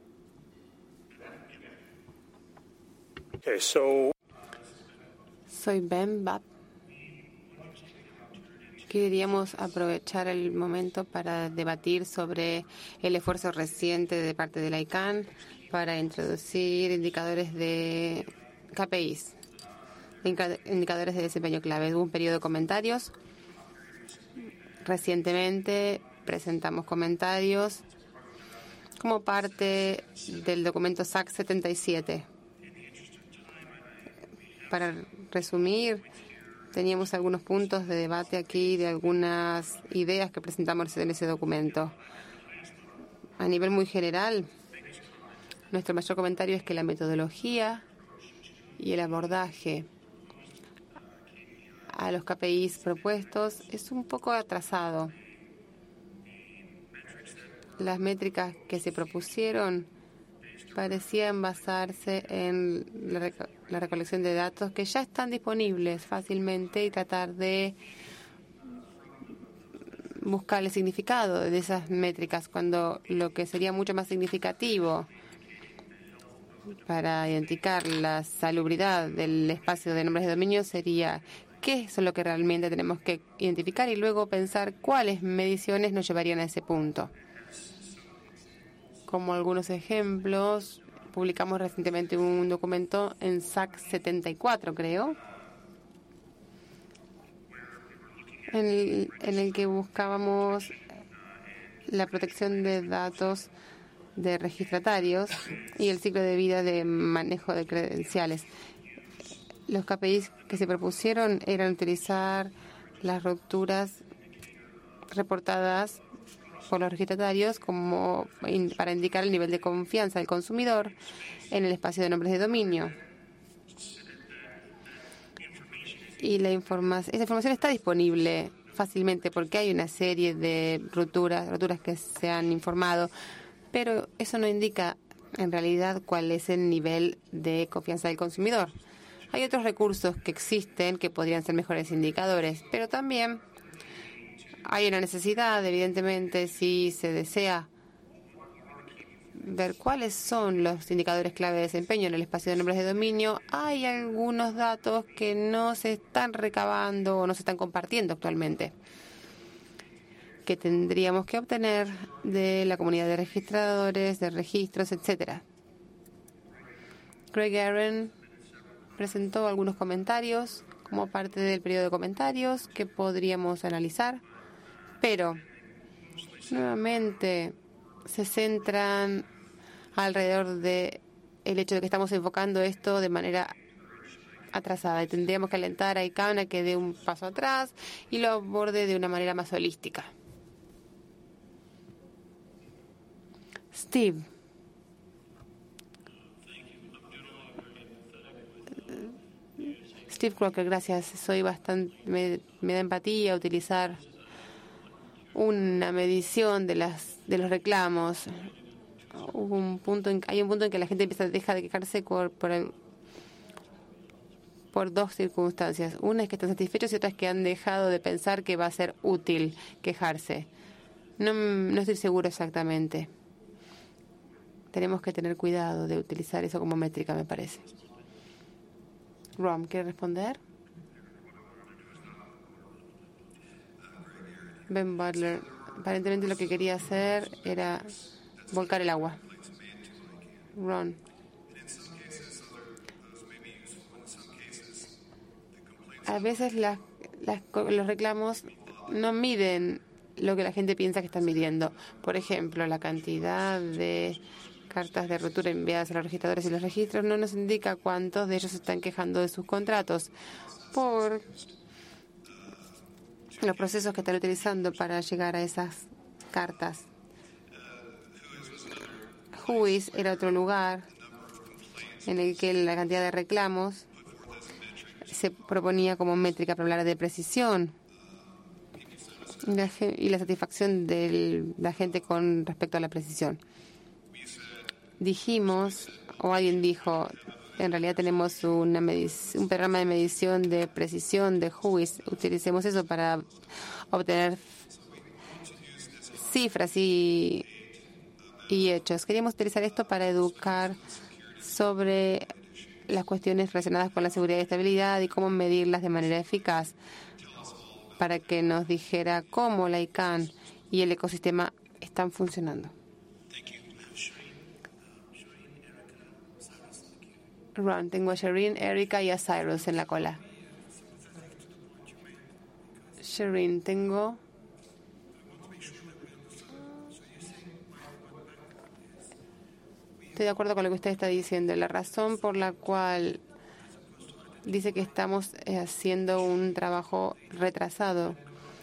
Okay, so Soy Ben Babb. Queríamos aprovechar el momento para debatir sobre el esfuerzo reciente de parte de la I C A N para introducir indicadores de K P Is, indicadores de desempeño clave. Hubo un periodo de comentarios. Recientemente presentamos comentarios como parte del documento S A C setenta y siete. Para resumir, teníamos algunos puntos de debate aquí de algunas ideas que presentamos en ese documento. A nivel muy general, nuestro mayor comentario es que la metodología y el abordaje a los K P Is propuestos es un poco atrasado. Las métricas que se propusieron parecían basarse en la, reco la recolección de datos que ya están disponibles fácilmente y tratar de buscar el significado de esas métricas, cuando lo que sería mucho más significativo para identificar la salubridad del espacio de nombres de dominio sería qué es lo que realmente tenemos que identificar y luego pensar cuáles mediciones nos llevarían a ese punto. Como algunos ejemplos, publicamos recientemente un documento en S A C setenta y cuatro, creo, en el, en el que buscábamos la protección de datos de registratarios y el ciclo de vida de manejo de credenciales. Los K P Is que se propusieron eran utilizar las rupturas reportadas por los registratarios como in, para indicar el nivel de confianza del consumidor en el espacio de nombres de dominio. Y la informa esa información está disponible fácilmente porque hay una serie de rupturas, rupturas que se han informado, pero eso no indica en realidad cuál es el nivel de confianza del consumidor. Hay otros recursos que existen que podrían ser mejores indicadores, pero también hay una necesidad, evidentemente, si se desea ver cuáles son los indicadores clave de desempeño en el espacio de nombres de dominio. Hay algunos datos que no se están recabando o no se están compartiendo actualmente, que tendríamos que obtener de la comunidad de registradores, de registros, etcétera. Craig Aaron presentó algunos comentarios como parte del periodo de comentarios que podríamos analizar, pero nuevamente se centran alrededor de el hecho de que estamos enfocando esto de manera atrasada y tendríamos que alentar a I C A N a que dé un paso atrás y lo aborde de una manera más holística. Steve. Steve Crocker, gracias. Soy bastante, me, me da empatía utilizar una medición de las de los reclamos. Hubo un punto en, hay un punto en que la gente empieza deja de quejarse por por, el, por dos circunstancias. Una es que están satisfechos y otra es que han dejado de pensar que va a ser útil quejarse. No, no estoy seguro exactamente. Tenemos que tener cuidado de utilizar eso como métrica, me parece. Rom, ¿quiere responder? Ben Butler, aparentemente lo que quería hacer era volcar el agua. Ron. A veces las, las, los reclamos no miden lo que la gente piensa que están midiendo. Por ejemplo, la cantidad de cartas de ruptura enviadas a los registradores y los registros no nos indica cuántos de ellos se están quejando de sus contratos por los procesos que están utilizando para llegar a esas cartas. Whois era otro lugar en el que la cantidad de reclamos se proponía como métrica para hablar de precisión y la, y la satisfacción de la gente con respecto a la precisión. Dijimos, o alguien dijo, en realidad tenemos una medic- un programa de medición de precisión de Whois. Utilicemos eso para obtener cifras y, y hechos. Queríamos utilizar esto para educar sobre las cuestiones relacionadas con la seguridad y estabilidad y cómo medirlas de manera eficaz, para que nos dijera cómo la I C A N y el ecosistema están funcionando. Ron, tengo a Shireen, Erika y a Cyrus en la cola. Shireen, tengo... Estoy de acuerdo con lo que usted está diciendo. La razón por la cual dice que estamos haciendo un trabajo retrasado.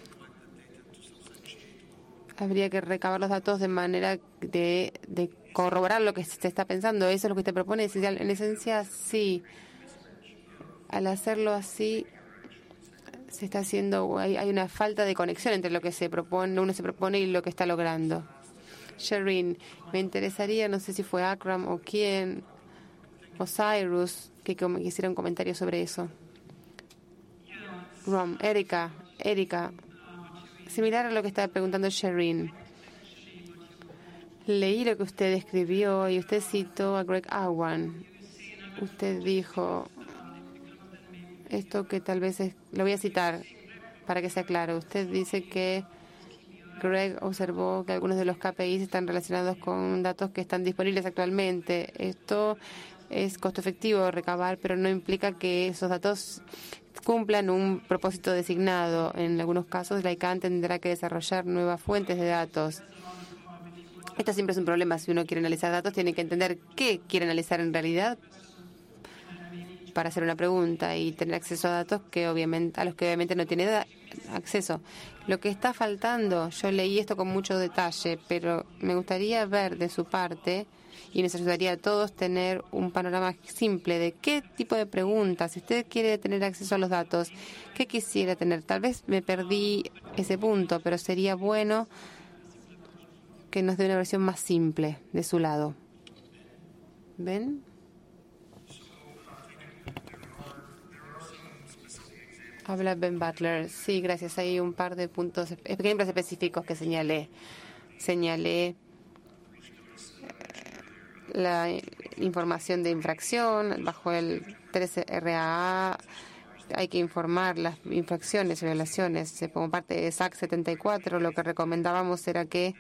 Habría que recabar los datos de manera de, de corroborar lo que se está pensando. ¿Eso es lo que usted propone? En esencia, sí. Al hacerlo así, se está haciendo, hay, hay una falta de conexión entre lo que se propone, uno se propone y lo que está logrando. Shireen, me interesaría, no sé si fue Akram o quién, o Cyrus, que, que me hicieron comentarios sobre eso. Rom, Erika, Erika, similar a lo que estaba preguntando Shireen. Leí lo que usted escribió y usted citó a Greg Awan. Usted dijo esto que tal vez es, lo voy a citar para que sea claro. Usted dice que Greg observó que algunos de los K P Is están relacionados con datos que están disponibles actualmente. Esto es costo efectivo recabar, pero no implica que esos datos cumplan un propósito designado. En algunos casos, la I C A N tendrá que desarrollar nuevas fuentes de datos. Esto siempre es un problema. Si uno quiere analizar datos, tiene que entender qué quiere analizar en realidad para hacer una pregunta y tener acceso a datos que obviamente a los que obviamente no tiene da- acceso. Lo que está faltando, yo leí esto con mucho detalle, pero me gustaría ver de su parte, y nos ayudaría a todos tener un panorama simple de qué tipo de preguntas, si usted quiere tener acceso a los datos, qué quisiera tener. Tal vez me perdí ese punto, pero sería bueno que nos dé una versión más simple de su lado. ¿Ven? Habla Ben Butler. Sí, gracias. Hay un par de puntos, ejemplos específicos que señalé. Señalé la información de infracción bajo el trece R A A. Hay que informar las infracciones y violaciones. Como parte de S A C setenta y cuatro, lo que recomendábamos era que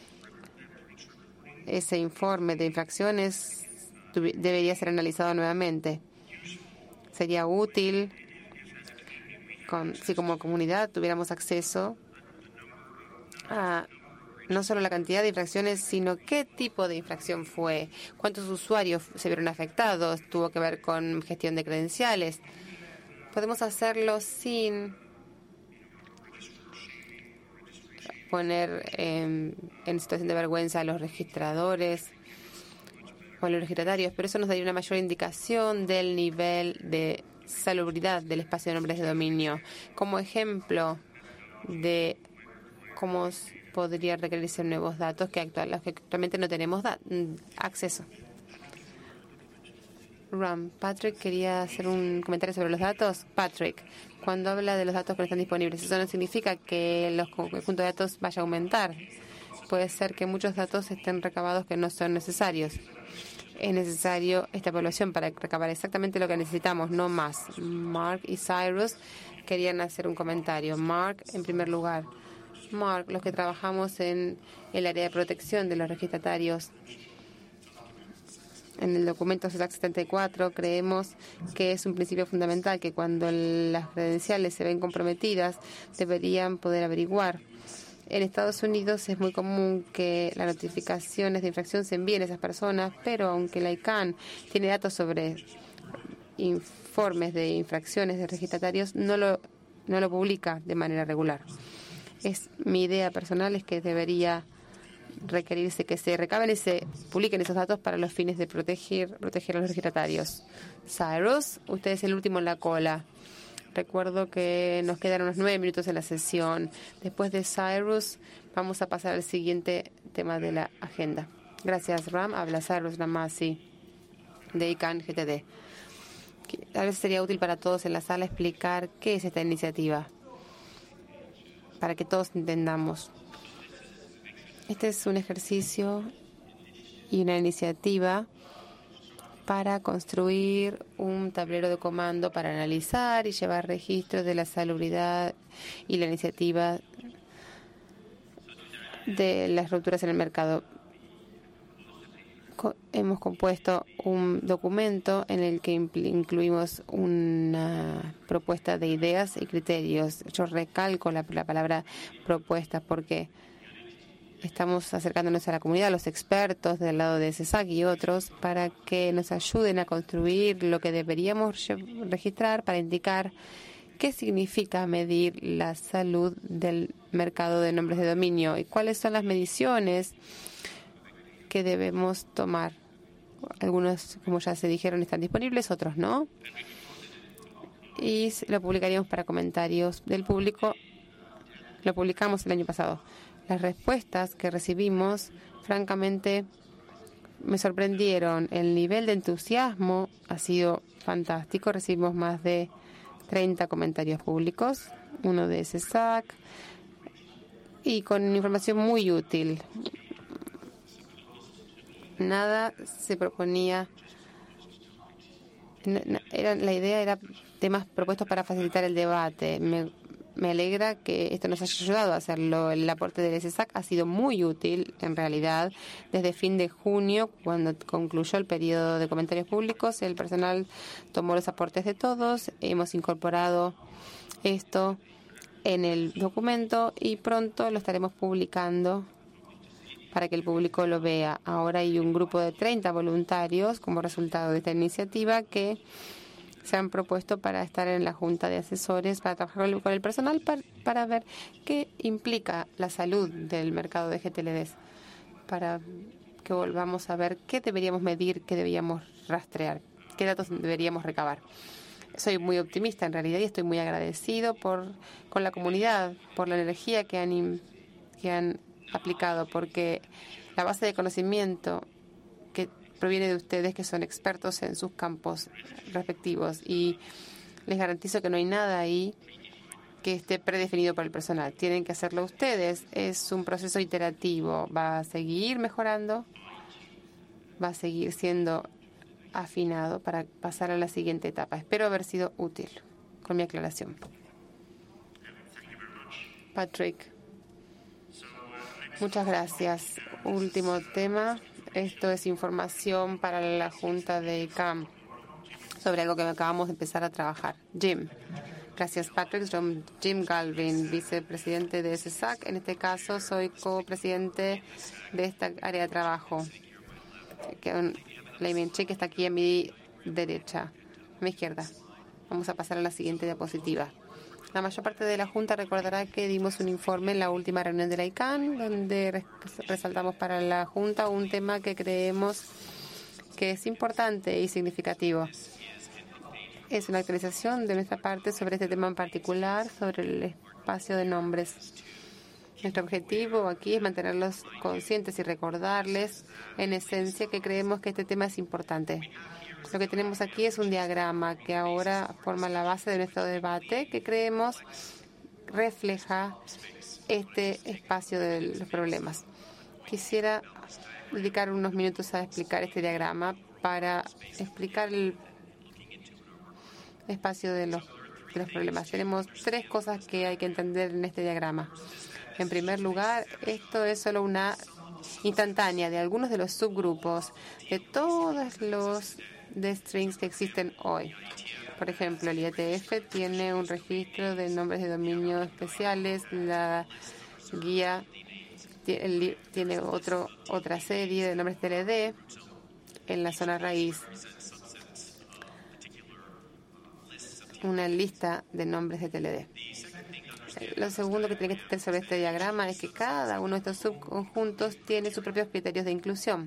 ese informe de infracciones debería ser analizado nuevamente. Sería útil con, si como comunidad tuviéramos acceso a no solo la cantidad de infracciones, sino qué tipo de infracción fue, cuántos usuarios se vieron afectados, tuvo que ver con gestión de credenciales. Podemos hacerlo sin poner eh, en situación de vergüenza a los registradores o a los registratarios, pero eso nos daría una mayor indicación del nivel de salubridad del espacio de nombres de dominio. Como ejemplo de cómo podría requerirse nuevos datos que actual, los que actualmente no tenemos acceso. Ram, Patrick quería hacer un comentario sobre los datos. Patrick, cuando habla de los datos que no están disponibles, eso no significa que los conjuntos de datos vaya a aumentar. Puede ser que muchos datos estén recabados que no son necesarios. Es necesario esta evaluación para recabar exactamente lo que necesitamos, no más. Mark y Cyrus querían hacer un comentario. Mark, en primer lugar. Mark, los que trabajamos en el área de protección de los registratarios, en el documento C E S A C setenta y cuatro creemos que es un principio fundamental que cuando las credenciales se ven comprometidas deberían poder averiguar. En Estados Unidos es muy común que las notificaciones de infracción se envíen a esas personas, pero aunque la I C A N tiene datos sobre informes de infracciones de registratarios, no lo, no lo publica de manera regular. Es mi idea personal es que debería requerirse que se recaben y se publiquen esos datos para los fines de proteger, proteger a los registratarios. Cyrus, usted es el último en la cola. Recuerdo que nos quedan unos nueve minutos en la sesión. Después de Cyrus, vamos a pasar al siguiente tema de la agenda. Gracias, Ram. Habla Cyrus Ramasi, de I C A N G T D. A veces sería útil para todos en la sala explicar qué es esta iniciativa, para que todos entendamos. Este es un ejercicio y una iniciativa para construir un tablero de comando para analizar y llevar registros de la salubridad y la iniciativa de las rupturas en el mercado. Co- hemos compuesto un documento en el que impl- incluimos una propuesta de ideas y criterios. Yo recalco la, la palabra propuestas porque estamos acercándonos a la comunidad, a los expertos del lado de C E S A C y otros, para que nos ayuden a construir lo que deberíamos registrar para indicar qué significa medir la salud del mercado de nombres de dominio y cuáles son las mediciones que debemos tomar. Algunos, como ya se dijeron, están disponibles, otros no. Y lo publicaríamos para comentarios del público. Lo publicamos el año pasado. Las respuestas que recibimos, francamente, me sorprendieron. El nivel de entusiasmo ha sido fantástico. Recibimos más de treinta comentarios públicos, uno de C E S A C, y con información muy útil. Nada se proponía. Era, la idea era temas propuestos para facilitar el debate. Me, Me alegra que esto nos haya ayudado a hacerlo. El aporte del C E S A C ha sido muy útil, en realidad. Desde fin de junio, cuando concluyó el periodo de comentarios públicos, el personal tomó los aportes de todos. Hemos incorporado esto en el documento y pronto lo estaremos publicando para que el público lo vea. Ahora hay un grupo de treinta voluntarios como resultado de esta iniciativa que se han propuesto para estar en la junta de asesores, para trabajar con el personal, para, para ver qué implica la salud del mercado de G T L Ds, para que volvamos a ver qué deberíamos medir, qué deberíamos rastrear, qué datos deberíamos recabar. Soy muy optimista en realidad y estoy muy agradecido por con la comunidad, por la energía que han, que han aplicado, porque la base de conocimiento que proviene de ustedes, que son expertos en sus campos respectivos, y les garantizo que no hay nada ahí que esté predefinido por el personal. Tienen que hacerlo ustedes. Es un proceso iterativo. Va a seguir mejorando, va a seguir siendo afinado para pasar a la siguiente etapa. Espero haber sido útil con mi aclaración. Patrick, muchas gracias. Último tema. Esto es información para la Junta de I C A M sobre algo que acabamos de empezar a trabajar. Jim. Gracias, Patrick. Soy Jim Galvin, vicepresidente de C E S A C. En este caso, soy copresidente de esta área de trabajo. Leimen Check está aquí a mi derecha, a mi izquierda. Vamos a pasar a la siguiente diapositiva. La mayor parte de la Junta recordará que dimos un informe en la última reunión de la I C A N, donde resaltamos para la Junta un tema que creemos que es importante y significativo. Es una actualización de nuestra parte sobre este tema en particular, sobre el espacio de nombres. Nuestro objetivo aquí es mantenerlos conscientes y recordarles, en esencia, que creemos que este tema es importante. Lo que tenemos aquí es un diagrama que ahora forma la base de nuestro debate, que creemos refleja este espacio de los problemas. Quisiera dedicar unos minutos a explicar este diagrama para explicar el espacio de los, de los problemas. Tenemos tres cosas que hay que entender en este diagrama. En primer lugar, esto es solo una instantánea de algunos de los subgrupos de todos los de strings que existen hoy. Por ejemplo, el I E T F tiene un registro de nombres de dominio especiales, la guía tiene otro, otra serie de nombres T L D en la zona raíz, una lista de nombres de T L D. Lo segundo que tiene que entender sobre este diagrama es que cada uno de estos subconjuntos tiene sus propios criterios de inclusión.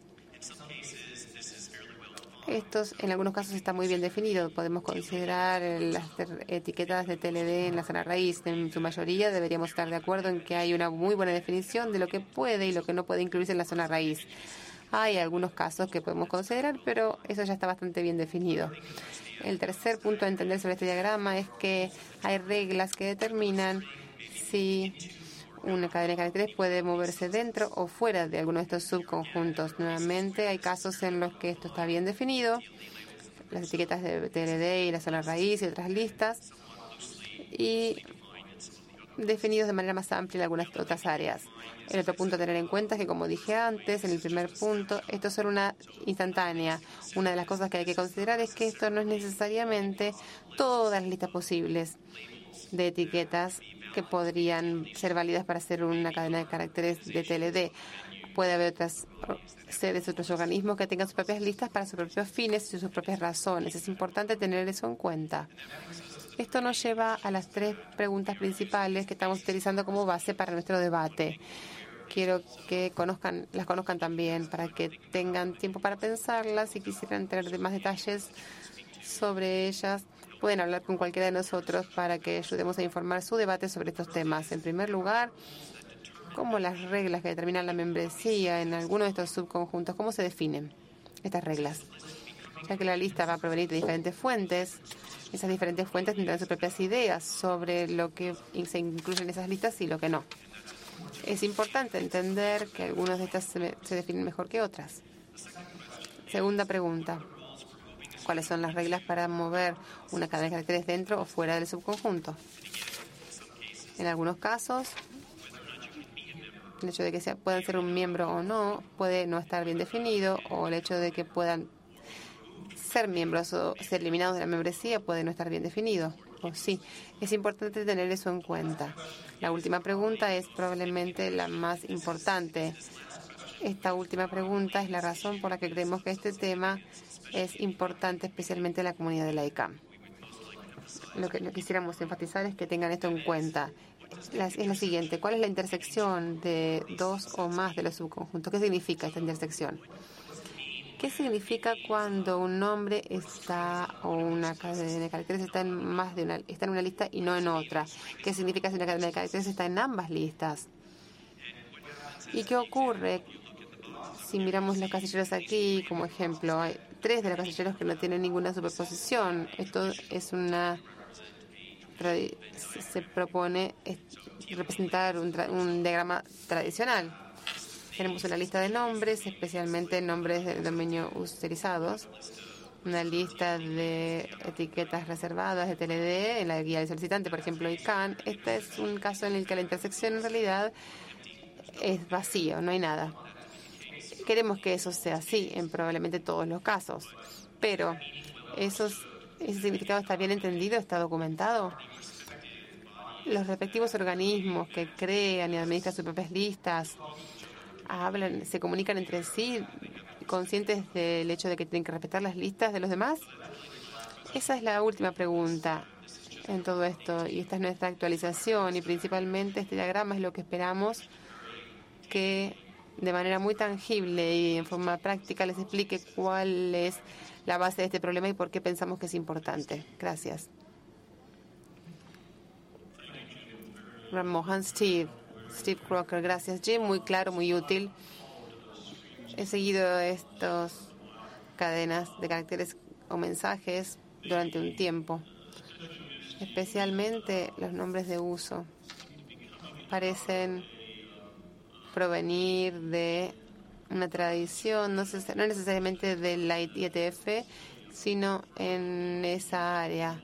Estos, en algunos casos, está muy bien definido. Podemos considerar las etiquetas de T L D en la zona raíz. En su mayoría deberíamos estar de acuerdo en que hay una muy buena definición de lo que puede y lo que no puede incluirse en la zona raíz. Hay algunos casos que podemos considerar, pero eso ya está bastante bien definido. El tercer punto a entender sobre este diagrama es que hay reglas que determinan si una cadena de caracteres puede moverse dentro o fuera de alguno de estos subconjuntos. Nuevamente, hay casos en los que esto está bien definido, las etiquetas de T L D y la zona raíz y otras listas, y definidos de manera más amplia en algunas otras áreas. El otro punto a tener en cuenta es que, como dije antes, en el primer punto, esto es solo una instantánea. Una de las cosas que hay que considerar es que esto no es necesariamente todas las listas posibles de etiquetas que podrían ser válidas para hacer una cadena de caracteres de T L D. Puede haber otras sedes, otros organismos que tengan sus propias listas para sus propios fines y sus propias razones. Es importante tener eso en cuenta. Esto nos lleva a las tres preguntas principales que estamos utilizando como base para nuestro debate. Quiero que conozcan, las conozcan también para que tengan tiempo para pensarlas. Si quisieran tener más detalles sobre ellas, pueden hablar con cualquiera de nosotros para que ayudemos a informar su debate sobre estos temas. En primer lugar, ¿cómo las reglas que determinan la membresía en alguno de estos subconjuntos, cómo se definen estas reglas? Ya que la lista va a provenir de diferentes fuentes, esas diferentes fuentes tendrán sus propias ideas sobre lo que se incluye en esas listas y lo que no. Es importante entender que algunas de estas se, se definen mejor que otras. Segunda pregunta. ¿Cuáles son las reglas para mover una cadena de caracteres dentro o fuera del subconjunto? En algunos casos, el hecho de que sea, puedan ser un miembro o no puede no estar bien definido, o el hecho de que puedan ser miembros o ser eliminados de la membresía puede no estar bien definido. O sí, es importante tener eso en cuenta. La última pregunta es probablemente la más importante. Esta última pregunta es la razón por la que creemos que este tema es importante, especialmente en la comunidad de la I C A M. Lo que, lo que quisiéramos enfatizar es que tengan esto en cuenta. La, es la siguiente. ¿Cuál es la intersección de dos o más de los subconjuntos? ¿Qué significa esta intersección? ¿Qué significa cuando un nombre está o una cadena de caracteres está en más de una está en una lista y no en otra? ¿Qué significa si una cadena de caracteres está en ambas listas? ¿Y qué ocurre si miramos los casilleros aquí como ejemplo? Hay tres de los casilleros que no tienen ninguna superposición. Esto es una se propone representar un, un diagrama tradicional. Tenemos una lista de nombres, especialmente nombres de dominio userizados, una lista de etiquetas reservadas de T L D en la guía del solicitante, por ejemplo, I C A N. Este es un caso en el que la intersección en realidad es vacío, no hay nada. Queremos que eso sea así en probablemente todos los casos, pero esos, ese significado está bien entendido, está documentado. Los respectivos organismos que crean y administran sus propias listas hablan, se comunican entre sí, conscientes del hecho de que tienen que respetar las listas de los demás. Esa es la última pregunta. en todo esto. Y esta es nuestra actualización y principalmente este diagrama es lo que esperamos que de manera muy tangible y en forma práctica les explique cuál es la base de este problema y por qué pensamos que es importante. Gracias. Ram Mohan, Steve. Steve Crocker, gracias Jim, muy claro, muy útil. He seguido estas cadenas de caracteres o mensajes durante un tiempo, especialmente los nombres de uso. Parecen provenir de una tradición, no, no necesariamente de la I E T F, sino en esa área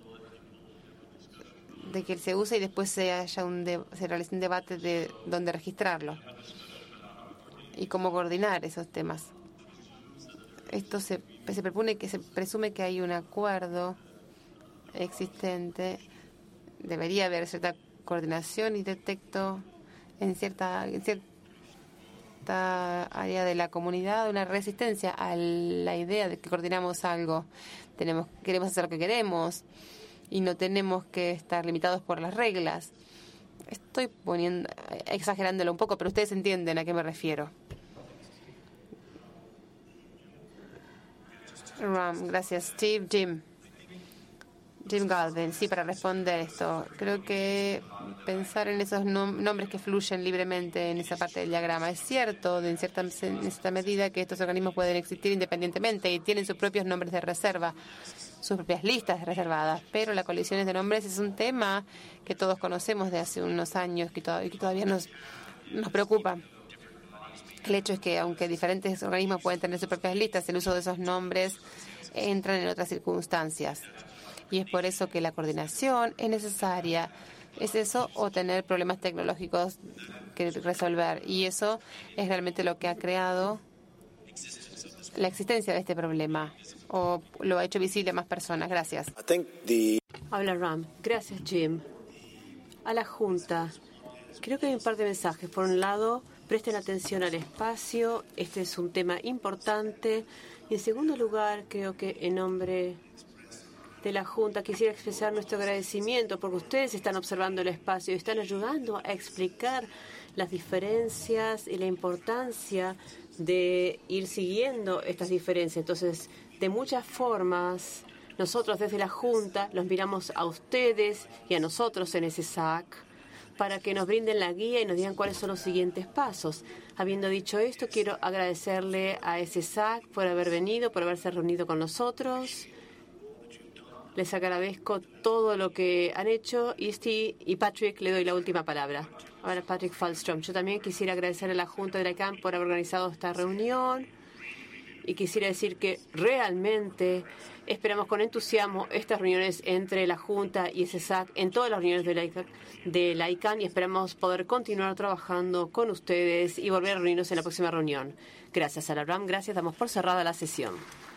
de que se use y después se haya un de, se realice un debate de dónde registrarlo y cómo coordinar esos temas. Esto se, se propone que se presume que hay un acuerdo existente, debería haber cierta coordinación y detecto en cierta, en cierta área de la comunidad una resistencia a la idea de que coordinamos algo, tenemos queremos hacer lo que queremos y no tenemos que estar limitados por las reglas. Estoy poniendo, exagerándolo un poco, pero ustedes entienden a qué me refiero. Ram, gracias. Steve, Jim. Jim Galvin, sí, para responder esto. Creo que pensar en esos nom nombres que fluyen libremente en esa parte del diagrama es cierto, de en cierta, en cierta medida que estos organismos pueden existir independientemente y tienen sus propios nombres de reserva, sus propias listas reservadas, pero la colisión de nombres es un tema que todos conocemos de hace unos años que to y que todavía nos, nos preocupa. El hecho es que, aunque diferentes organismos pueden tener sus propias listas, el uso de esos nombres entran en otras circunstancias. Y es por eso que la coordinación es necesaria. Es eso o tener problemas tecnológicos que resolver. Y eso es realmente lo que ha creado la existencia de este problema o lo ha hecho visible a más personas. Gracias. Habla Ram. Gracias, Jim. A la Junta. Creo que hay un par de mensajes. Por un lado, presten atención al espacio. Este es un tema importante. Y en segundo lugar, creo que en nombre de la Junta quisiera expresar nuestro agradecimiento porque ustedes están observando el espacio y están ayudando a explicar las diferencias y la importancia de ir siguiendo estas diferencias. Entonces, de muchas formas, nosotros desde la Junta los miramos a ustedes y a nosotros en ese S A C para que nos brinden la guía y nos digan cuáles son los siguientes pasos. Habiendo dicho esto, quiero agradecerle a ese S A C por haber venido, por haberse reunido con nosotros. Les agradezco todo lo que han hecho y Steve y Patrick le doy la última palabra. Ahora Patrick Falstrom. Yo también quisiera agradecer a la Junta de la I C A N por haber organizado esta reunión y quisiera decir que realmente esperamos con entusiasmo estas reuniones entre la Junta y ese S A C en todas las reuniones de la, de la I C A N y esperamos poder continuar trabajando con ustedes y volver a reunirnos en la próxima reunión. Gracias a la R A M, gracias, damos por cerrada la sesión.